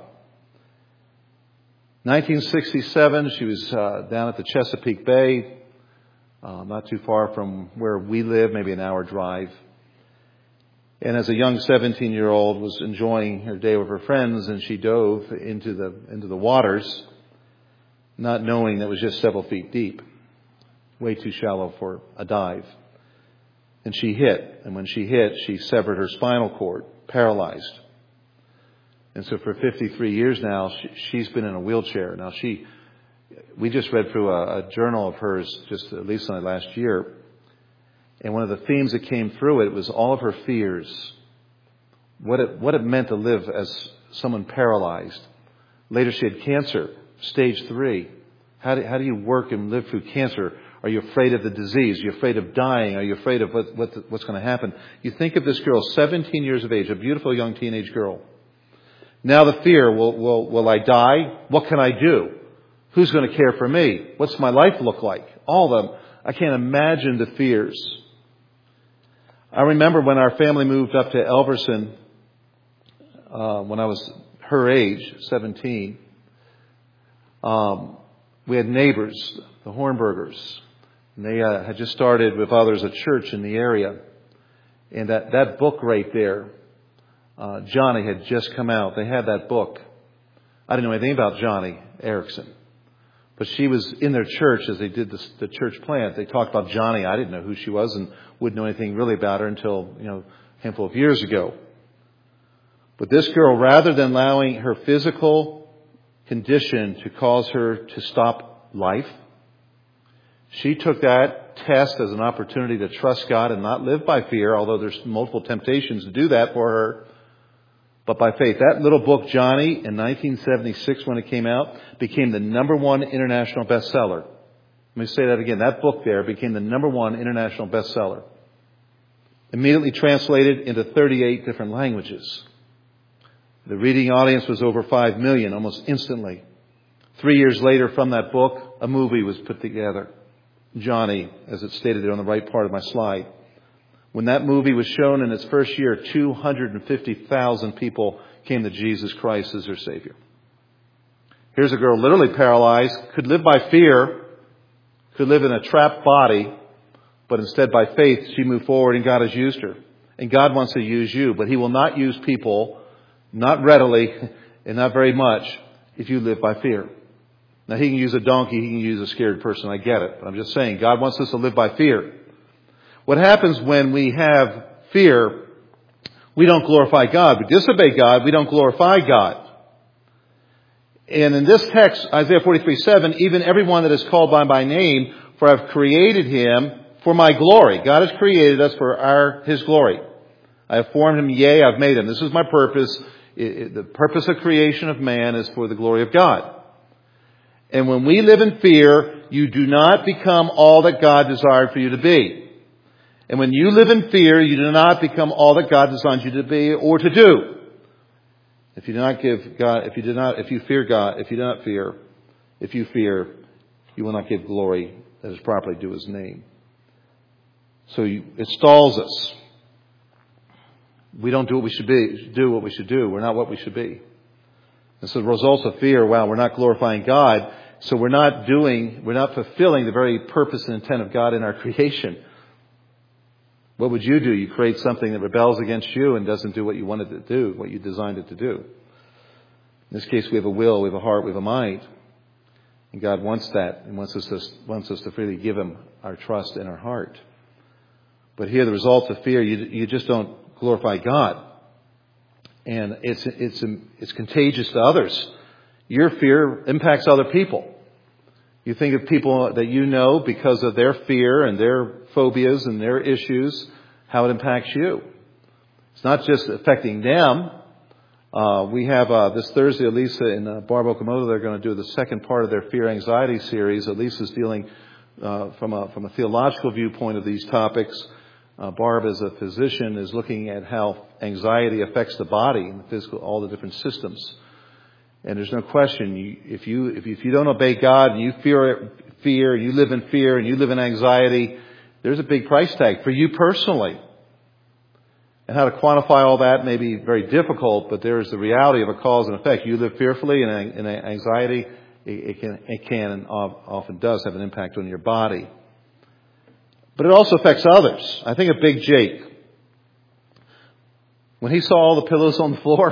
1967, she was down at the Chesapeake Bay, not too far from where we live, maybe an hour drive. And as a young 17-year-old was enjoying her day with her friends, and she dove into the waters, not knowing that it was just several feet deep, way too shallow for a dive. And she hit. And when she hit, she severed her spinal cord, paralyzed. And so for 53 years now, she's been in a wheelchair. Now we just read through a journal of hers just at least last year. And one of the themes that came through it was all of her fears. What it meant to live as someone paralyzed. Later she had cancer, stage 3. How do you work and live through cancer? Are you afraid of the disease? Are you afraid of dying? Are you afraid of what's going to happen? You think of this girl, 17 years of age, a beautiful young teenage girl. Now the fear, will I die? What can I do? Who's going to care for me? What's my life look like? All of them. I can't imagine the fears. I remember when our family moved up to Elverson, when I was her age, 17, we had neighbors, the Hornbergers. And they had just started with others a church in the area. And that book right there, Joni had just come out. They had that book. I didn't know anything about Joni Eareckson. But she was in their church as they did the church plant. They talked about Joni. I didn't know who she was and wouldn't know anything really about her until, a handful of years ago. But this girl, rather than allowing her physical condition to cause her to stop life, she took that test as an opportunity to trust God and not live by fear, although there's multiple temptations to do that for her. But by faith. That little book, Joni, in 1976 when it came out, became the #1 international bestseller. Let me say that again. That book there became the #1 international bestseller. Immediately translated into 38 different languages. The reading audience was over 5 million almost instantly. 3 years later from that book, a movie was put together. Joni, as it's stated there on the right part of my slide. When that movie was shown in its first year, 250,000 people came to Jesus Christ as their Savior. Here's a girl literally paralyzed, could live by fear, could live in a trapped body, but instead by faith she moved forward and God has used her. And God wants to use you, but He will not use people, not readily and not very much, if you live by fear. Now He can use a donkey, He can use a scared person, I get it. But I'm just saying, God wants us to live by fear. What happens when we have fear, we don't glorify God. We disobey God, we don't glorify God. And in this text, Isaiah 43:7, even everyone that is called by my name, for I've created him for my glory. God has created us for His glory. I have formed him, yea, I've made him. This is my purpose. The purpose of creation of man is for the glory of God. And when we live in fear, you do not become all that God desired for you to be. And when you live in fear, you do not become all that God designed you to be or to do. If you fear, you will not give glory that is properly due His name. So it stalls us. We don't do what we should do. We're not what we should be. And so the results of fear, we're not glorifying God. So we're not fulfilling the very purpose and intent of God in our creation. What would you do? You create something that rebels against you and doesn't do what you wanted it to do, what you designed it to do. In this case, we have a will, we have a heart, we have a mind. And God wants that and wants us to freely give Him our trust and our heart. But here, the result of fear, you just don't glorify God. And it's contagious to others. Your fear impacts other people. You think of people that you know because of their fear and their phobias and their issues, how it impacts you. It's not just affecting them. We have this Thursday, Elisa and Barb Okamoto, they're going to do the second part of their fear anxiety series. Elisa's dealing from a theological viewpoint of these topics. Barb, as a physician, is looking at how anxiety affects the body and the physical, all the different systems. And there's no question, if you don't obey God and you fear, you live in fear and you live in anxiety, there's a big price tag for you personally. And how to quantify all that may be very difficult, but there is the reality of a cause and effect. You live fearfully and anxiety, it can and often does have an impact on your body. But it also affects others. I think of Big Jake. When he saw all the pillows on the floor,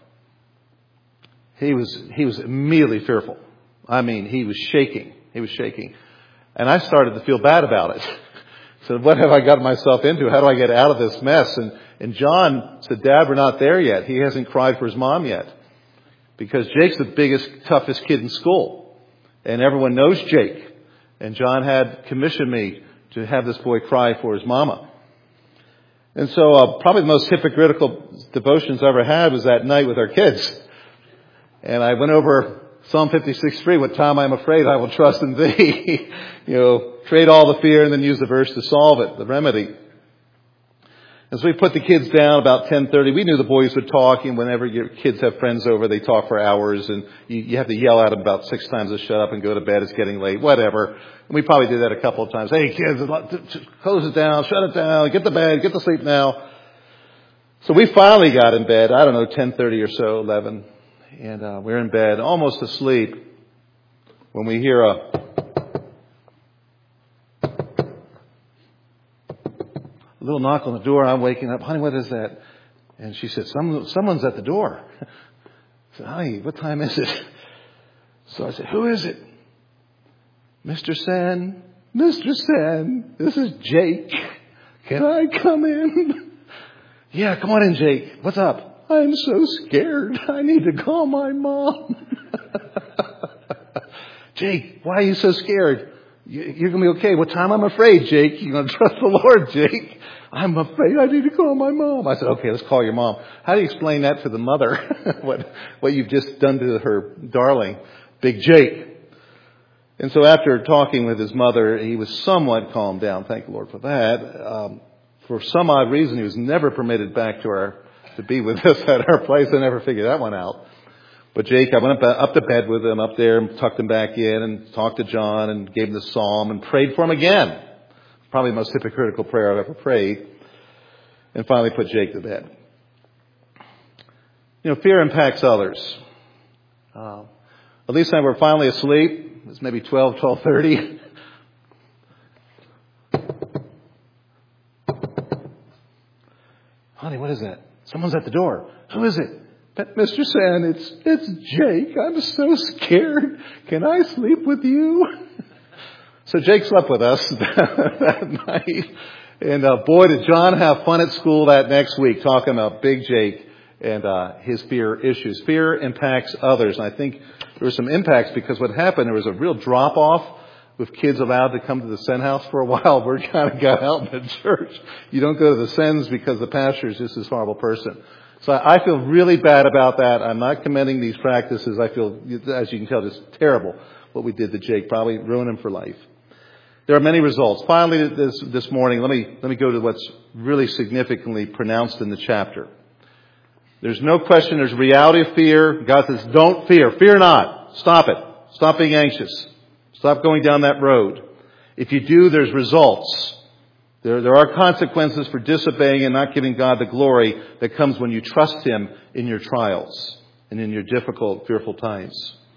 he was immediately fearful. I mean, he was shaking. He was shaking. And I started to feel bad about it. So what have I got myself into? How do I get out of this mess? And John said, Dad, we're not there yet. He hasn't cried for his mom yet. Because Jake's the biggest, toughest kid in school. And everyone knows Jake. And John had commissioned me to have this boy cry for his mama. And so probably the most hypocritical devotions I ever had was that night with our kids. And I went over Psalm 56:3, what time I'm afraid I will trust in thee. Trade all the fear and then use the verse to solve it, the remedy. As we put the kids down about 10:30, we knew the boys would talk, and whenever your kids have friends over, they talk for hours, and you have to yell at them about 6 times to shut up and go to bed, it's getting late, whatever. And we probably did that a couple of times. Hey kids, close it down, shut it down, get to bed, get to sleep now. So we finally got in bed, 10:30 or so, 11. And we're in bed, almost asleep, when we hear a little knock on the door. I'm waking up. Honey, what is that? And she said, someone's at the door. I said, honey, what time is it? So I said, who is it? Mr. Sen, this is Jake. Can I come in? Yeah, come on in, Jake. What's up? I'm so scared. I need to call my mom. Jake, why are you so scared? You're going to be okay. What time? I'm afraid, Jake. You're going to trust the Lord, Jake. I'm afraid I need to call my mom. I said, okay, let's call your mom. How do you explain that to the mother? what you've just done to her darling, Big Jake? And so after talking with his mother, he was somewhat calmed down. Thank the Lord for that. For some odd reason, he was never permitted back to be with us at our place. I never figured that one out. But Jake, I went up to bed with him up there and tucked him back in and talked to John and gave him the psalm and prayed for him again. Probably the most hypocritical prayer I've ever prayed. And finally put Jake to bed. Fear impacts others. Elise and I were finally asleep. It was maybe 12:30. Honey, what is that? Someone's at the door. Who is it? Mr. Sen, it's Jake. I'm so scared. Can I sleep with you? So Jake slept with us that night. And boy, did John have fun at school that next week talking about Big Jake and his fear issues. Fear impacts others. And I think there were some impacts because what happened, there was a real drop-off with kids allowed to come to the Sen house for a while. Word kind of got out in the church. You don't go to the Sens because the pastor is just this horrible person. So I feel really bad about that. I'm not commending these practices. I feel, as you can tell, just terrible what we did to Jake. Probably ruined him for life. There are many results. Finally, this morning, let me go to what's really significantly pronounced in the chapter. There's no question. There's reality of fear. God says, don't fear. Fear not. Stop it. Stop being anxious. Stop going down that road. If you do, there's results. There are consequences for disobeying and not giving God the glory that comes when you trust Him in your trials and in your difficult, fearful times.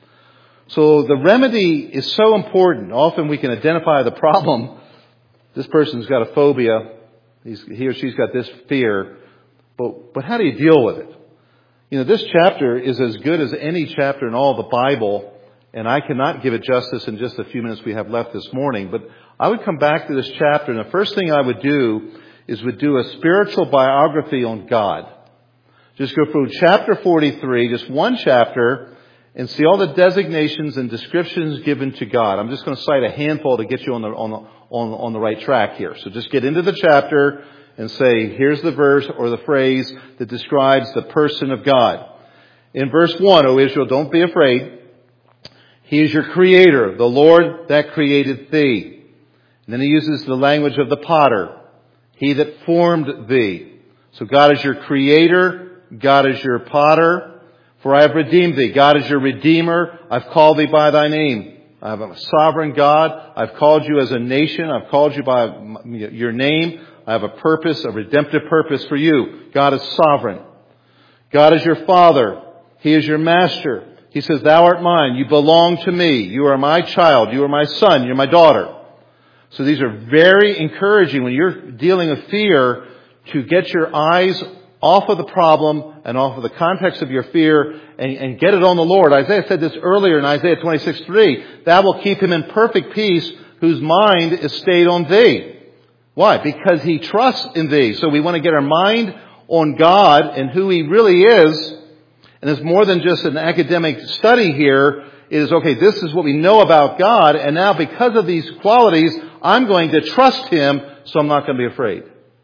So the remedy is so important. Often we can identify the problem. This person's got a phobia. He or she's got this fear. But how do you deal with it? This chapter is as good as any chapter in all the Bible. And I cannot give it justice in just a few minutes we have left this morning. But I would come back to this chapter, and the first thing I would do is do a spiritual biography on God. Just go through chapter 43, just one chapter, and see all the designations and descriptions given to God. I'm just going to cite a handful to get you on the right track here. So just get into the chapter and say, here's the verse or the phrase that describes the person of God. In verse 1, O Israel, don't be afraid. He is your creator, the Lord that created thee. And then he uses the language of the potter. He that formed thee. So God is your creator. God is your potter. For I have redeemed thee. God is your redeemer. I've called thee by thy name. I'm a sovereign God. I've called you as a nation. I've called you by your name. I have a purpose, a redemptive purpose for you. God is sovereign. God is your Father. He is your master. He says, thou art mine. You belong to me. You are my child. You are my son. You're my daughter. So these are very encouraging when you're dealing with fear to get your eyes off of the problem and off of the context of your fear and get it on the Lord. Isaiah said this earlier in Isaiah 26:3. Thou will keep him in perfect peace whose mind is stayed on thee. Why? Because he trusts in thee. So we want to get our mind on God and who he really is. And it's more than just an academic study here. It is, okay, this is what we know about God. And now because of these qualities, I'm going to trust him, so I'm not going to be afraid.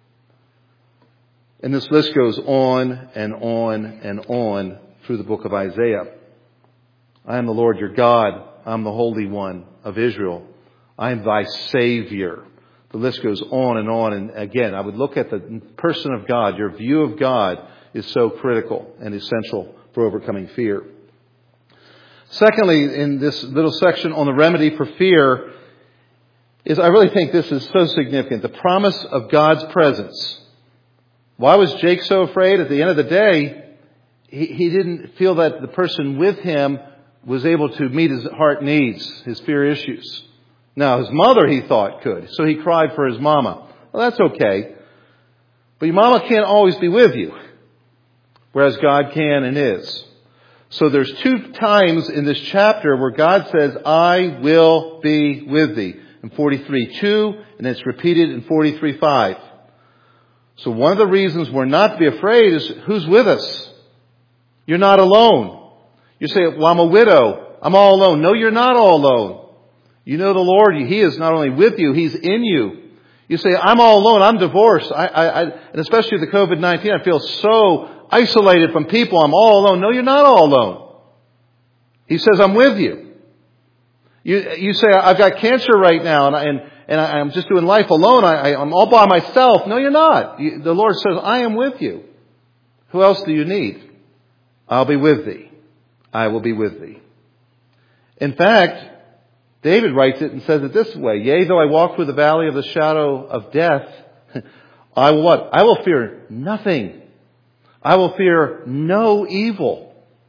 And this list goes on and on and on through the book of Isaiah. I am the Lord your God. I am the Holy One of Israel. I am thy Savior. The list goes on. And again, I would look at the person of God. Your view of God is so critical and essential for overcoming fear. Secondly, in this little section on the remedy for fear, I really think this is so significant. The promise of God's presence. Why was Jake so afraid? At the end of the day, he didn't feel that the person with him was able to meet his heart needs, his fear issues. Now, his mother, he thought, could. So he cried for his mama. Well, that's okay. But your mama can't always be with you, whereas God can and is. So there's 2 times in this chapter where God says, I will be with thee. In 43:2, and it's repeated in 43:5. So one of the reasons we're not to be afraid is who's with us. You're not alone. You say, well, I'm a widow. I'm all alone. No, you're not all alone. You know the Lord. He is not only with you, he's in you. You say, I'm all alone. I'm divorced. And especially with the COVID-19, I feel so isolated from people. I'm all alone. No, you're not all alone. He says, I'm with you. You say, I've got cancer right now and I'm just doing life alone. I'm all by myself. No, you're not. The Lord says, I am with you. Who else do you need? I'll be with thee. I will be with thee. In fact, David writes it and says it this way. Yea, though I walk through the valley of the shadow of death, I will what? I will fear nothing. I will fear no evil.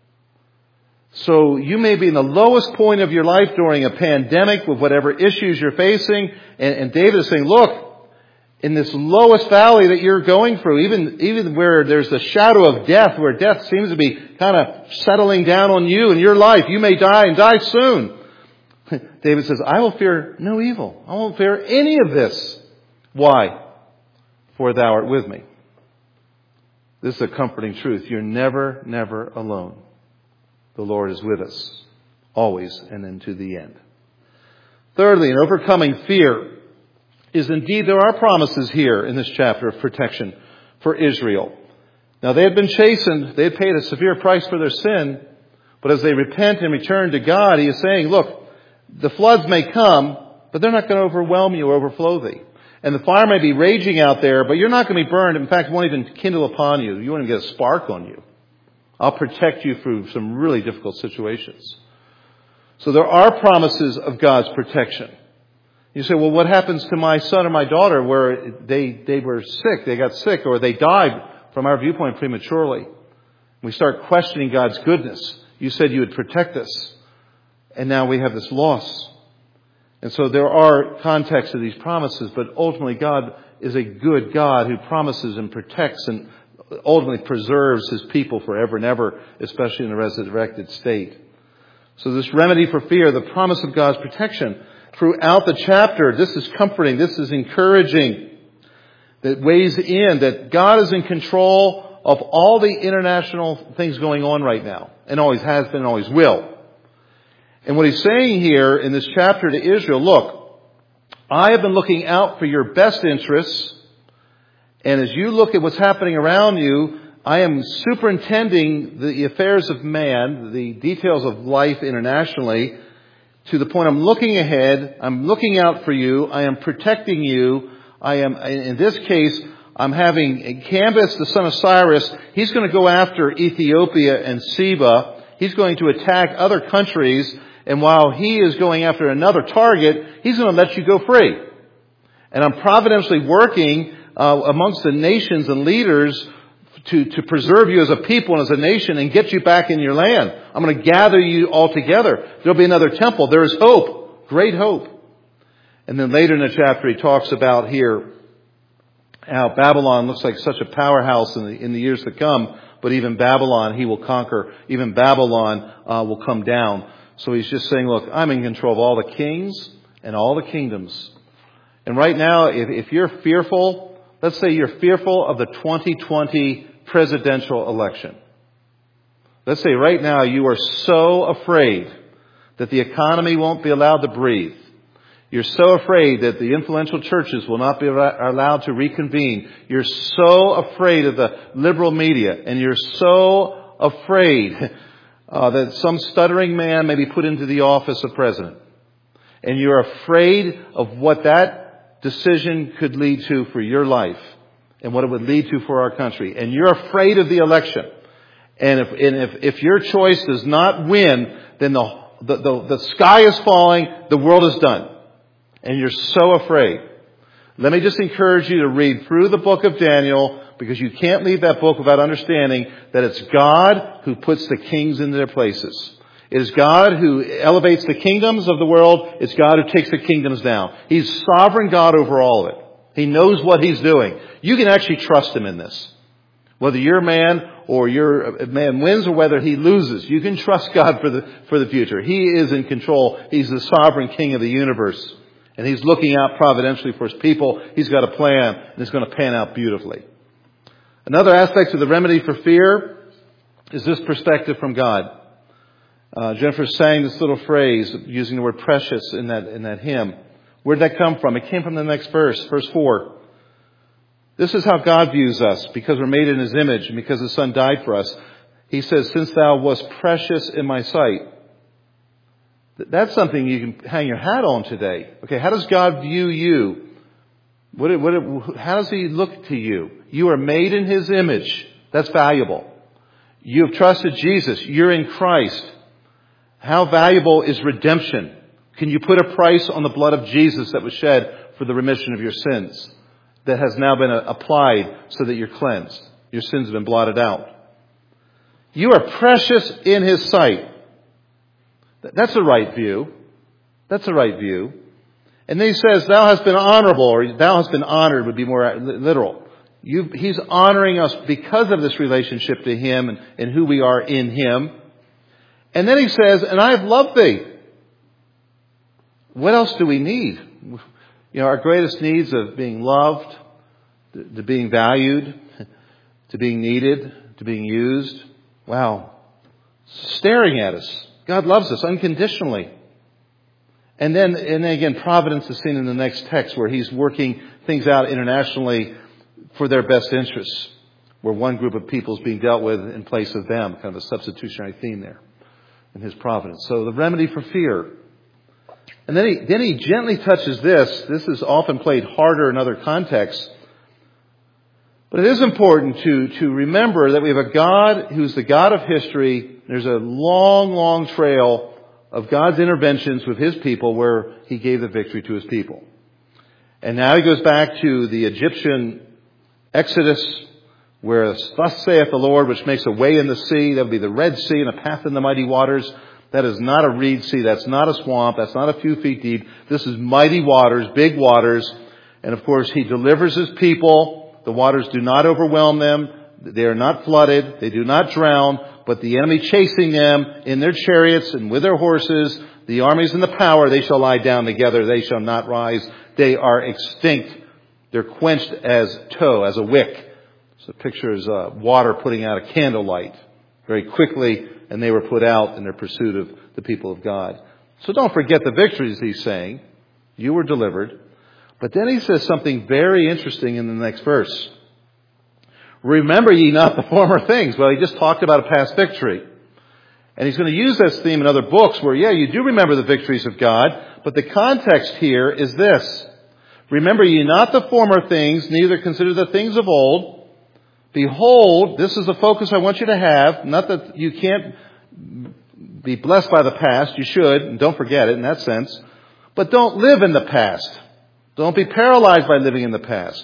So you may be in the lowest point of your life during a pandemic with whatever issues you're facing. And David is saying, look, in this lowest valley that you're going through, even where there's the shadow of death, where death seems to be kind of settling down on you in your life, you may die and die soon. David says, I will fear no evil. I won't fear any of this. Why? For thou art with me. This is a comforting truth. You're never, never alone. The Lord is with us, always and into the end. Thirdly, in overcoming fear, is indeed there are promises here in this chapter of protection for Israel. Now they had been chastened, they had paid a severe price for their sin, but as they repent and return to God, he is saying, look, the floods may come, but they're not going to overwhelm you or overflow thee. And the fire may be raging out there, but you're not going to be burned. In fact, it won't even kindle upon you. You won't even get a spark on you. I'll protect you through some really difficult situations. So there are promises of God's protection. You say, well, what happens to my son or my daughter where they were sick, they got sick, or they died from our viewpoint prematurely? We start questioning God's goodness. You said you would protect us. And now we have this loss. And so there are contexts of these promises, but ultimately God is a good God who promises and protects and ultimately preserves his people forever and ever, especially in the resurrected state. So this remedy for fear, the promise of God's protection, throughout the chapter, this is comforting, this is encouraging, that weighs in that God is in control of all the international things going on right now, and always has been and always will. And what he's saying here in this chapter to Israel, look, I have been looking out for your best interests. And as you look at what's happening around you, I am superintending the affairs of man, the details of life internationally, to the point I'm looking ahead, I'm looking out for you, I am protecting you, I am, in this case, I'm having Cambus, the son of Cyrus, he's going to go after Ethiopia and Seba. He's going to attack other countries, and while he is going after another target, he's going to let you go free. And I'm providentially working amongst the nations and leaders to preserve you as a people and as a nation and get you back in your land. I'm going to gather you all together. There'll be another temple. There is hope. Great hope. And then later in the chapter, he talks about here how Babylon looks like such a powerhouse in the years to come. But even Babylon, he will conquer. Even Babylon will come down. So he's just saying, look, I'm in control of all the kings and all the kingdoms. And right now, if you're fearful, let's say you're fearful of the 2020 presidential election. Let's say right now you are so afraid that the economy won't be allowed to breathe. You're so afraid that the influential churches will not be allowed to reconvene. You're so afraid of the liberal media, and you're so afraid that some stuttering man may be put into the office of president. And you're afraid of what that decision could lead to for your life and what it would lead to for our country. And you're afraid of the election. And if your choice does not win, then the sky is falling, the world is done. And you're so afraid. Let me just encourage you to read through the book of Daniel, because you can't leave that book without understanding that it's God who puts the kings in their places. It is God who elevates the kingdoms of the world. It's God who takes the kingdoms down. He's sovereign God over all of it. He knows what He's doing. You can actually trust Him in this. Whether your man or your man wins or whether he loses, you can trust God for the future. He is in control. He's the sovereign King of the universe. And He's looking out providentially for His people. He's got a plan, and it's going to pan out beautifully. Another aspect of the remedy for fear is this perspective from God. Jennifer sang this little phrase using the word precious in that hymn. Where did that come from? It came from the next verse 4. This is how God views us, because we're made in His image and because His Son died for us. He says, since thou wast precious in my sight. That's something you can hang your hat on today. Okay, how does God view you? How does He look to you? You are made in His image. That's valuable. You have trusted Jesus. You're in Christ. How valuable is redemption? Can you put a price on the blood of Jesus that was shed for the remission of your sins? That has now been applied so that you're cleansed. Your sins have been blotted out. You are precious in His sight. That's the right view. That's the right view. And then He says, thou hast been honorable, or thou hast been honored would be more literal. He's honoring us because of this relationship to Him and who we are in Him. And then He says, and I have loved thee. What else do we need? You know, our greatest needs of being loved, to being valued, to being needed, to being used. Wow. Staring at us. God loves us unconditionally. And then again, providence is seen in the next text where He's working things out internationally for their best interests, where one group of people is being dealt with in place of them, kind of a substitutionary theme there in His providence. So the remedy for fear. And then he gently touches this. This is often played harder in other contexts. But it is important to remember that we have a God who's the God of history. There's a long, long trail of God's interventions with His people where He gave the victory to His people. And now He goes back to the Egyptian Exodus, where thus saith the Lord, which makes a way in the sea. That would be the Red Sea and a path in the mighty waters. That is not a reed sea. That's not a swamp. That's not a few feet deep. This is mighty waters, big waters. And of course, He delivers His people. The waters do not overwhelm them. They are not flooded. They do not drown. But the enemy chasing them in their chariots and with their horses, the armies and the power, they shall lie down together. They shall not rise. They are extinct. They're quenched as tow, as a wick. So the picture is water putting out a candlelight very quickly, and they were put out in their pursuit of the people of God. So don't forget the victories He's saying. You were delivered. But then He says something very interesting in the next verse. Remember ye not the former things. Well, He just talked about a past victory. And He's going to use this theme in other books where, yeah, you do remember the victories of God. But the context here is this. Remember ye not the former things, neither consider the things of old. Behold, this is the focus I want you to have. Not that you can't be blessed by the past. You should, and don't forget it in that sense. But don't live in the past. Don't be paralyzed by living in the past.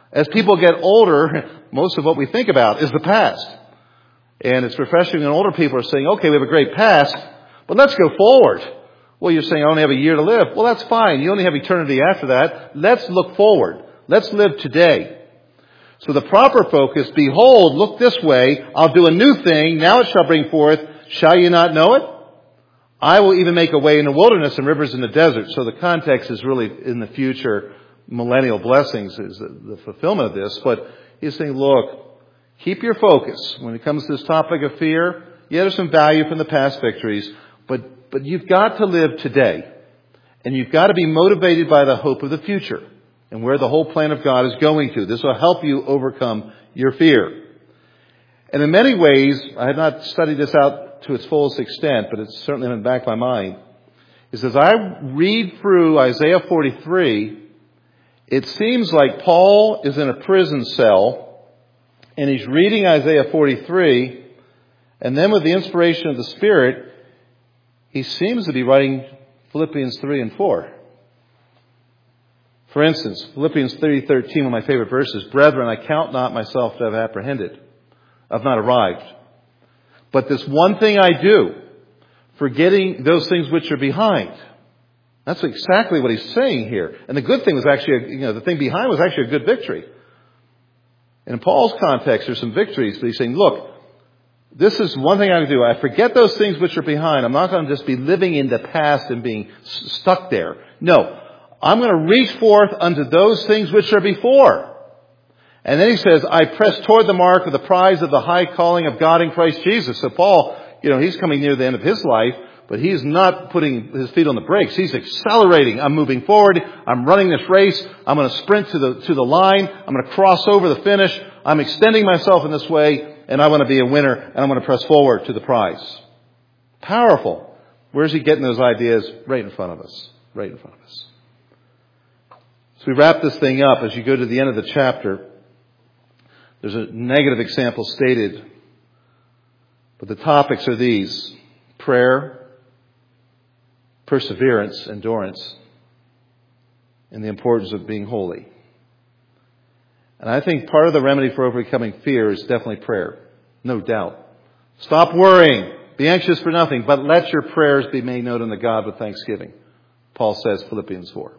As people get older, most of what we think about is the past. And it's refreshing when older people are saying, okay, we have a great past, but let's go forward. Well, you're saying I only have a year to live. Well, that's fine. You only have eternity after that. Let's look forward. Let's live today. So the proper focus, behold, look this way. I'll do a new thing. Now it shall bring forth. Shall you not know it? I will even make a way in the wilderness and rivers in the desert. So the context is really in the future millennial blessings is the fulfillment of this. But he's saying, look, keep your focus. When it comes to this topic of fear, yeah, there's some value from the past victories. But you've got to live today. And you've got to be motivated by the hope of the future and where the whole plan of God is going to. This will help you overcome your fear. And in many ways, I have not studied this out to its fullest extent, but it's certainly in the back of my mind, is as I read through Isaiah 43, it seems like Paul is in a prison cell and he's reading Isaiah 43, and then with the inspiration of the Spirit, he seems to be writing Philippians 3 and 4. For instance, Philippians 3:13, one of my favorite verses, brethren, I count not myself to have apprehended. I've not arrived. But this one thing I do, forgetting those things which are behind. That's exactly what he's saying here. And the good thing was actually, the thing behind was actually a good victory. In Paul's context, there's some victories, but he's saying, look, this is one thing I can do. I forget those things which are behind. I'm not going to just be living in the past and being stuck there. No. I'm going to reach forth unto those things which are before. And then he says, I press toward the mark of the prize of the high calling of God in Christ Jesus. So Paul, he's coming near the end of his life, but he's not putting his feet on the brakes. He's accelerating. I'm moving forward. I'm running this race. I'm going to sprint to the line. I'm going to cross over the finish. I'm extending myself in this way, and I want to be a winner, and I'm going to press forward to the prize. Powerful. Where's he getting those ideas? Right in front of us. Right in front of us. So we wrap this thing up. As you go to the end of the chapter, there's a negative example stated. But the topics are these: prayer, perseverance, endurance, and the importance of being holy. And I think part of the remedy for overcoming fear is definitely prayer. No doubt. Stop worrying. Be anxious for nothing, but let your prayers be made known unto God with thanksgiving. Paul says, Philippians 4.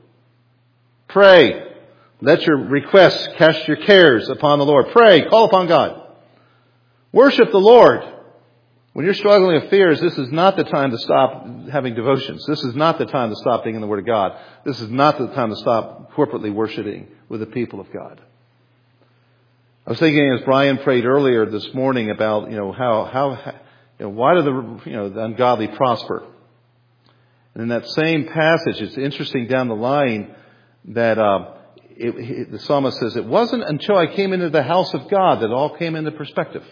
Pray. Let your requests, cast your cares upon the Lord. Pray. Call upon God. Worship the Lord. When you're struggling with fears, this is not the time to stop having devotions. This is not the time to stop being in the Word of God. This is not the time to stop corporately worshiping with the people of God. I was thinking as Brian prayed earlier this morning about, why do the ungodly prosper? And in that same passage, it's interesting down the line that the psalmist says, it wasn't until I came into the house of God that it all came into perspective.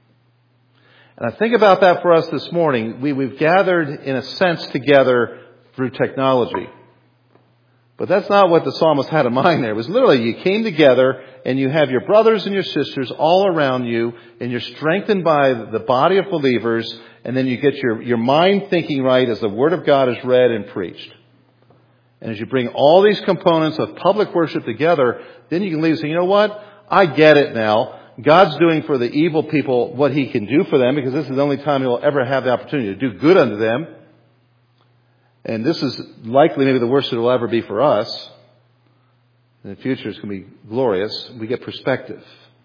And I think about that for us this morning. We've gathered, in a sense, together through technology. But that's not what the psalmist had in mind there. It was literally you came together and you have your brothers and your sisters all around you, and you're strengthened by the body of believers, and then you get your mind thinking right as the Word of God is read and preached. And as you bring all these components of public worship together, then you can leave and say, you know what? I get it now. God's doing for the evil people what He can do for them, because this is the only time He'll ever have the opportunity to do good unto them. And this is likely maybe the worst it will ever be for us. In the future, it's going to be glorious. We get perspective.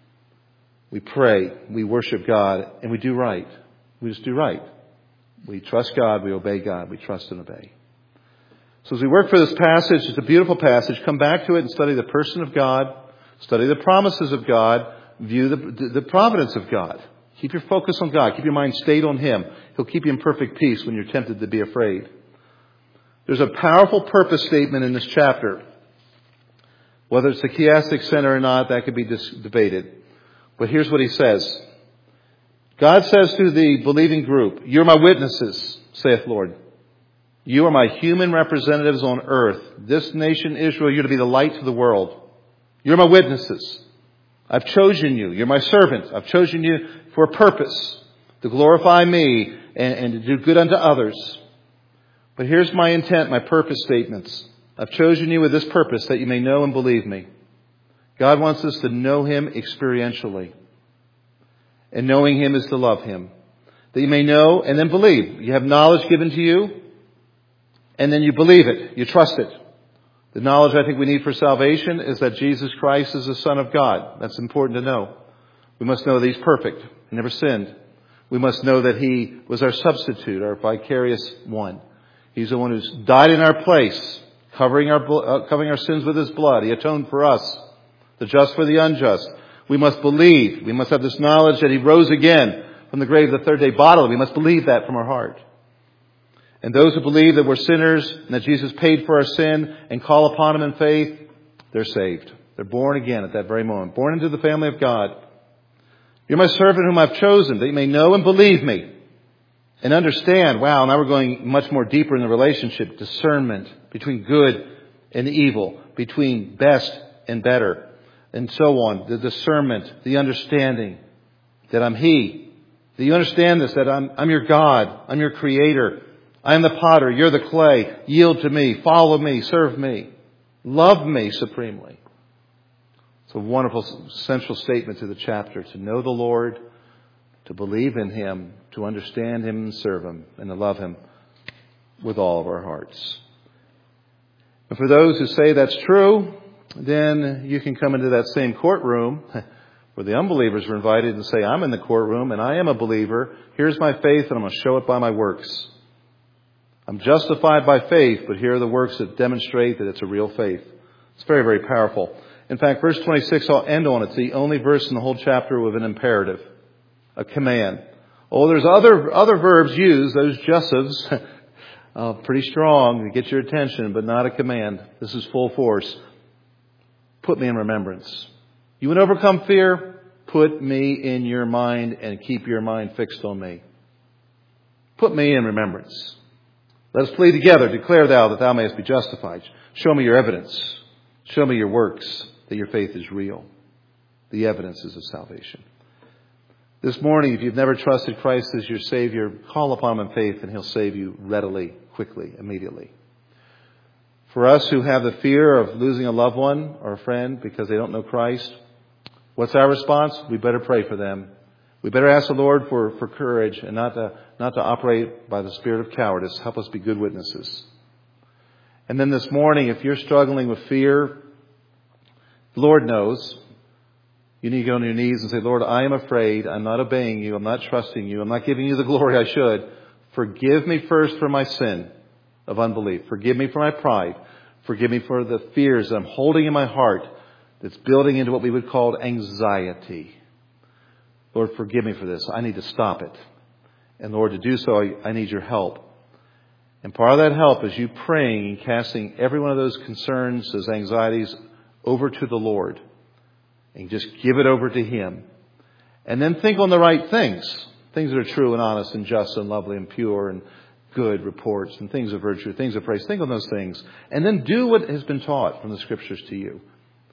We pray. We worship God. And we do right. We just do right. We trust God. We obey God. We trust and obey. So as we work for this passage, it's a beautiful passage. Come back to it and study the person of God. Study the promises of God. View the providence of God. Keep your focus on God. Keep your mind stayed on Him. He'll keep you in perfect peace when you're tempted to be afraid. There's a powerful purpose statement in this chapter. Whether it's the chiastic center or not, that could be debated. But here's what he says. God says to the believing group, you're my witnesses, saith Lord. You are my human representatives on earth. This nation, Israel, you're to be the light to the world. You're my witnesses. I've chosen you. You're my servant. I've chosen you for a purpose, to glorify me and to do good unto others. But here's my intent, my purpose statements. I've chosen you with this purpose, that you may know and believe me. God wants us to know Him experientially. And knowing Him is to love Him. That you may know and then believe. You have knowledge given to you, and then you believe it. You trust it. The knowledge I think we need for salvation is that Jesus Christ is the Son of God. That's important to know. We must know that He's perfect. He never sinned. We must know that He was our substitute, our vicarious one. He's the one who's died in our place, covering our sins with His blood. He atoned for us, the just for the unjust. We must believe. We must have this knowledge that He rose again from the grave the third day bodily. We must believe that from our heart. And those who believe that we're sinners and that Jesus paid for our sin and call upon Him in faith, they're saved. They're born again at that very moment. Born into the family of God. You're my servant whom I've chosen, that you may know and believe me. And understand, wow, now we're going much more deeper in the relationship. Discernment between good and evil. Between best and better. And so on. The discernment, the understanding that I'm He. That you understand this, that I'm your God. I'm your Creator. I am the potter. You're the clay. Yield to me. Follow me. Serve me. Love me supremely. It's a wonderful central statement to the chapter. To know the Lord, to believe in Him, to understand Him and serve Him, and to love Him with all of our hearts. And for those who say that's true, then you can come into that same courtroom where the unbelievers were invited and say, I'm in the courtroom and I am a believer. Here's my faith and I'm going to show it by my works. I'm justified by faith, but here are the works that demonstrate that it's a real faith. It's very, very powerful. In fact, verse 26, I'll end on it. It's the only verse in the whole chapter with an imperative, a command. Oh, there's other verbs used, those jussives, pretty strong to get your attention, but not a command. This is full force. Put me in remembrance. You want to overcome fear? Put me in your mind and keep your mind fixed on me. Put me in remembrance. Let us plead together. Declare thou that thou mayest be justified. Show me your evidence. Show me your works, that your faith is real. The evidences of salvation. This morning, if you've never trusted Christ as your Savior, call upon Him in faith and He'll save you readily, quickly, immediately. For us who have the fear of losing a loved one or a friend because they don't know Christ, what's our response? We better pray for them. We better ask the Lord for courage and not to operate by the spirit of cowardice. Help us be good witnesses. And then this morning, if you're struggling with fear, the Lord knows. You need to go on your knees and say, Lord, I am afraid. I'm not obeying you. I'm not trusting you. I'm not giving you the glory I should. Forgive me first for my sin of unbelief. Forgive me for my pride. Forgive me for the fears I'm holding in my heart that's building into what we would call anxiety. Lord, forgive me for this. I need to stop it. And Lord, to do so, I need your help. And part of that help is you praying and casting every one of those concerns, those anxieties over to the Lord. And just give it over to Him. And then think on the right things. Things that are true and honest and just and lovely and pure and good reports and things of virtue, things of praise. Think on those things. And then do what has been taught from the Scriptures to you.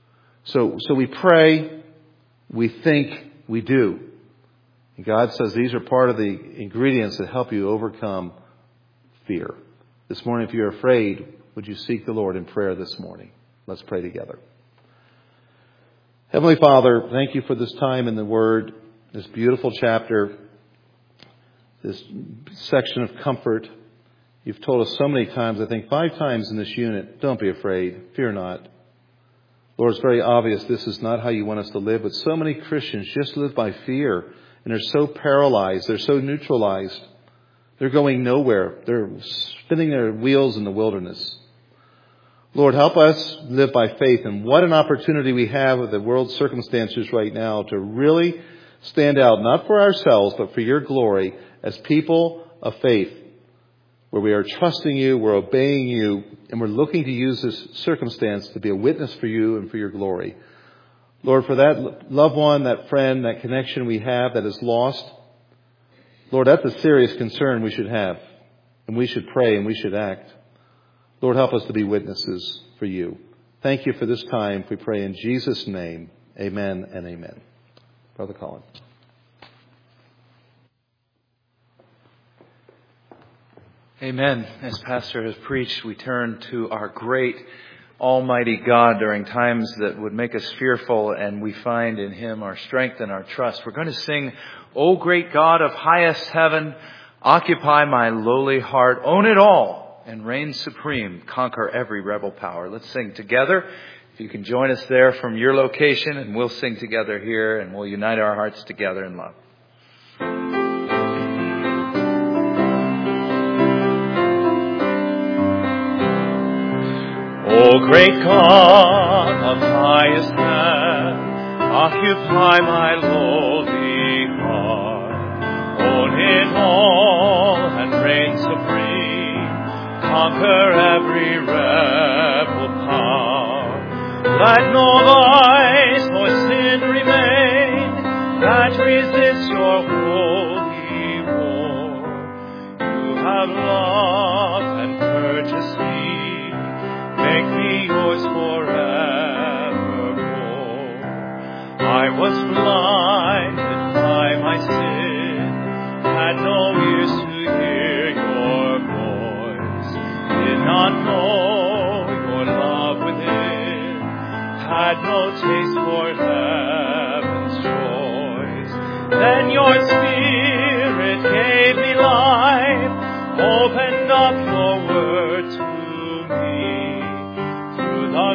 So we pray, we think, we do. And God says these are part of the ingredients that help you overcome fear. This morning, if you're afraid, would you seek the Lord in prayer this morning? Let's pray together. Heavenly Father, thank you for this time in the Word, this beautiful chapter, this section of comfort. You've told us so many times, I think 5 times in this unit, don't be afraid, fear not. Lord, it's very obvious this is not how you want us to live, but so many Christians just live by fear, and they're so paralyzed, they're so neutralized. They're going nowhere. They're spinning their wheels in the wilderness. Lord, help us live by faith. And what an opportunity we have with the world's circumstances right now to really stand out, not for ourselves, but for your glory as people of faith, where we are trusting you, we're obeying you, and we're looking to use this circumstance to be a witness for you and for your glory. Lord, for that loved one, that friend, that connection we have that is lost, Lord, that's a serious concern we should have. And we should pray and we should act. Lord, help us to be witnesses for you. Thank you for this time. We pray in Jesus' name. Amen and amen. Brother Colin. Amen. As Pastor has preached, we turn to our great Almighty God during times that would make us fearful, and we find in Him our strength and our trust. We're going to sing, O great God of highest heaven, occupy my lowly heart, own it all, and reign supreme, conquer every rebel power. Let's sing together. If you can join us there from your location, and we'll sing together here, and we'll unite our hearts together in love. O great God of highest heaven, occupy my lowly heart. Own it all and reign supreme, conquer every rebel power. Let no vice nor sin remain that resists your holy war. You have loved and purchased me. Make me yours forevermore. I was blinded by my sin, had no ears to hear your voice, did not know your love within, had no taste for heaven's joys. Then your Spirit gave me life, opened up your word to the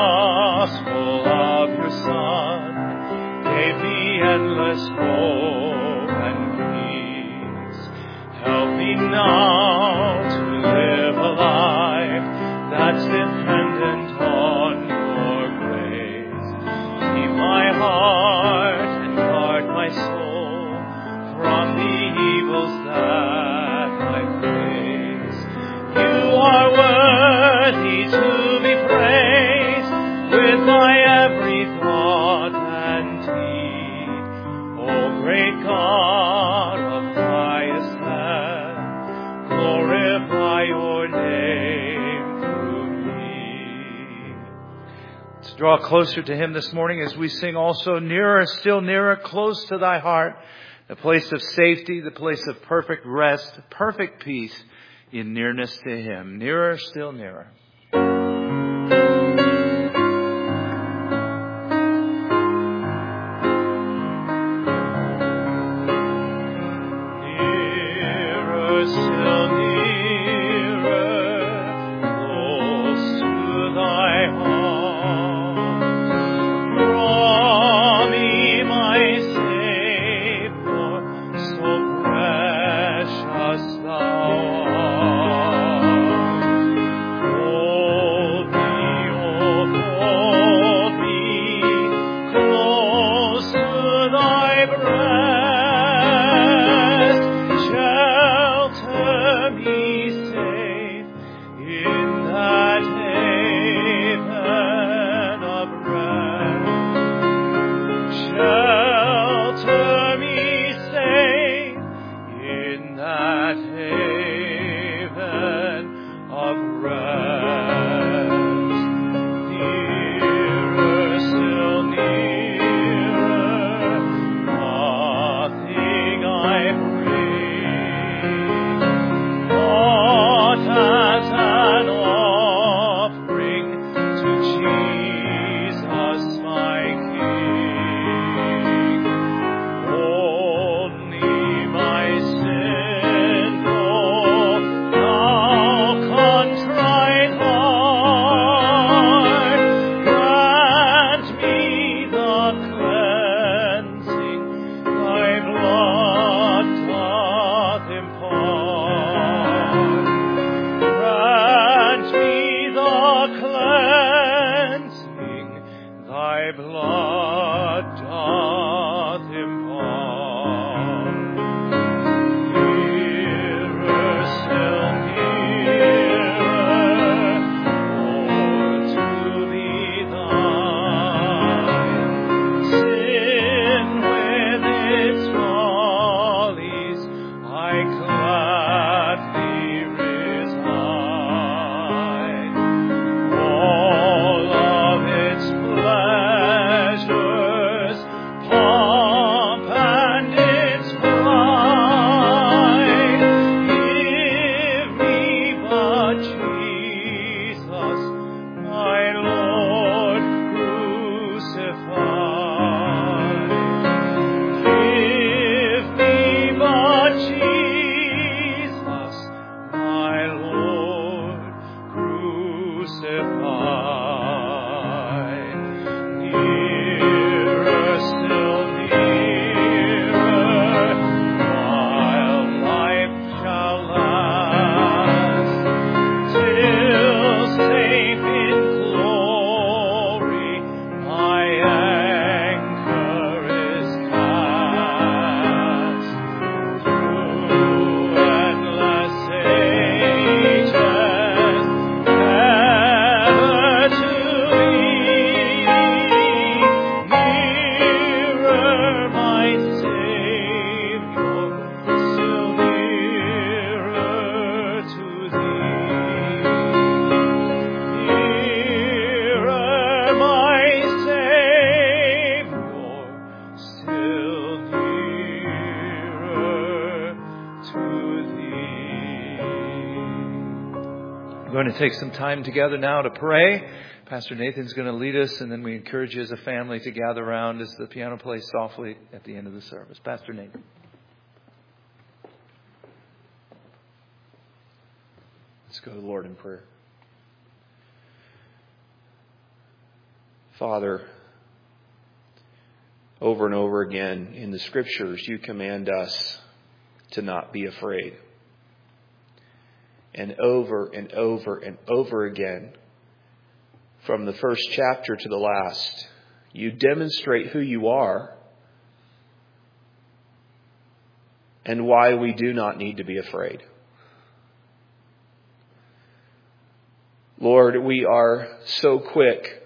gospel of your Son gave me endless hope and peace. Help me now to live a life that's dependent on your grace. Keep my heart and guard my soul from the evils that I face. You are worthy to be praised with my every thought and deed. O great God of highest heaven, glorify your name through me. Let's draw closer to Him this morning as we sing also, nearer, still nearer, close to thy heart, the place of safety, the place of perfect rest, perfect peace in nearness to Him. Nearer, still nearer. Sin with its follies I climb. We're going to take some time together now to pray. Pastor Nathan's going to lead us, and then we encourage you as a family to gather around as the piano plays softly at the end of the service. Pastor Nathan. Let's go to the Lord in prayer. Father, over and over again in the Scriptures, you command us to not be afraid. And over and over and over again, from the first chapter to the last, you demonstrate who you are and why we do not need to be afraid. Lord, we are so quick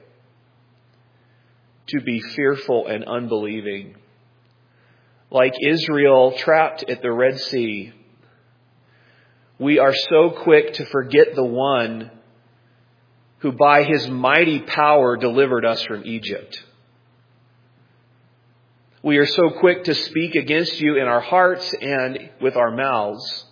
to be fearful and unbelieving. Like Israel trapped at the Red Sea, we are so quick to forget the one who by his mighty power delivered us from Egypt. We are so quick to speak against you in our hearts and with our mouths,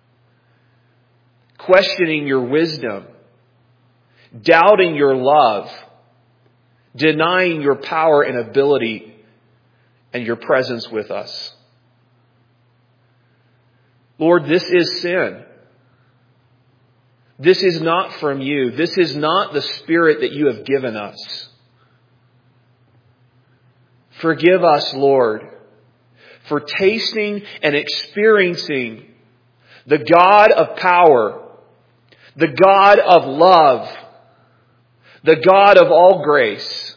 questioning your wisdom, doubting your love, denying your power and ability and your presence with us. Lord, this is sin. This is not from you. This is not the Spirit that you have given us. Forgive us, Lord, for tasting and experiencing the God of power, the God of love, the God of all grace,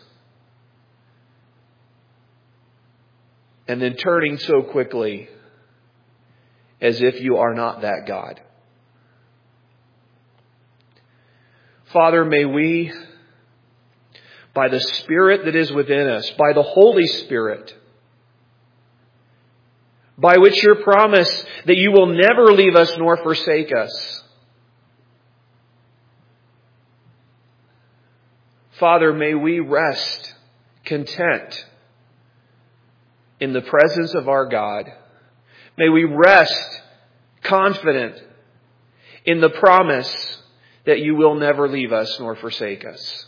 and then turning so quickly as if you are not that God. Father, may we, by the Spirit that is within us, by the Holy Spirit, by which your promise that you will never leave us nor forsake us, Father, may we rest content in the presence of our God. May we rest confident in the promise that you will never leave us nor forsake us.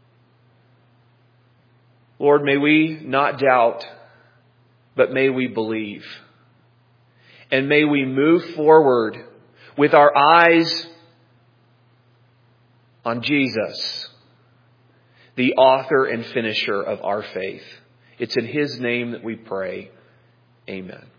Lord, may we not doubt, but may we believe. And may we move forward with our eyes on Jesus, the author and finisher of our faith. It's in His name that we pray. Amen.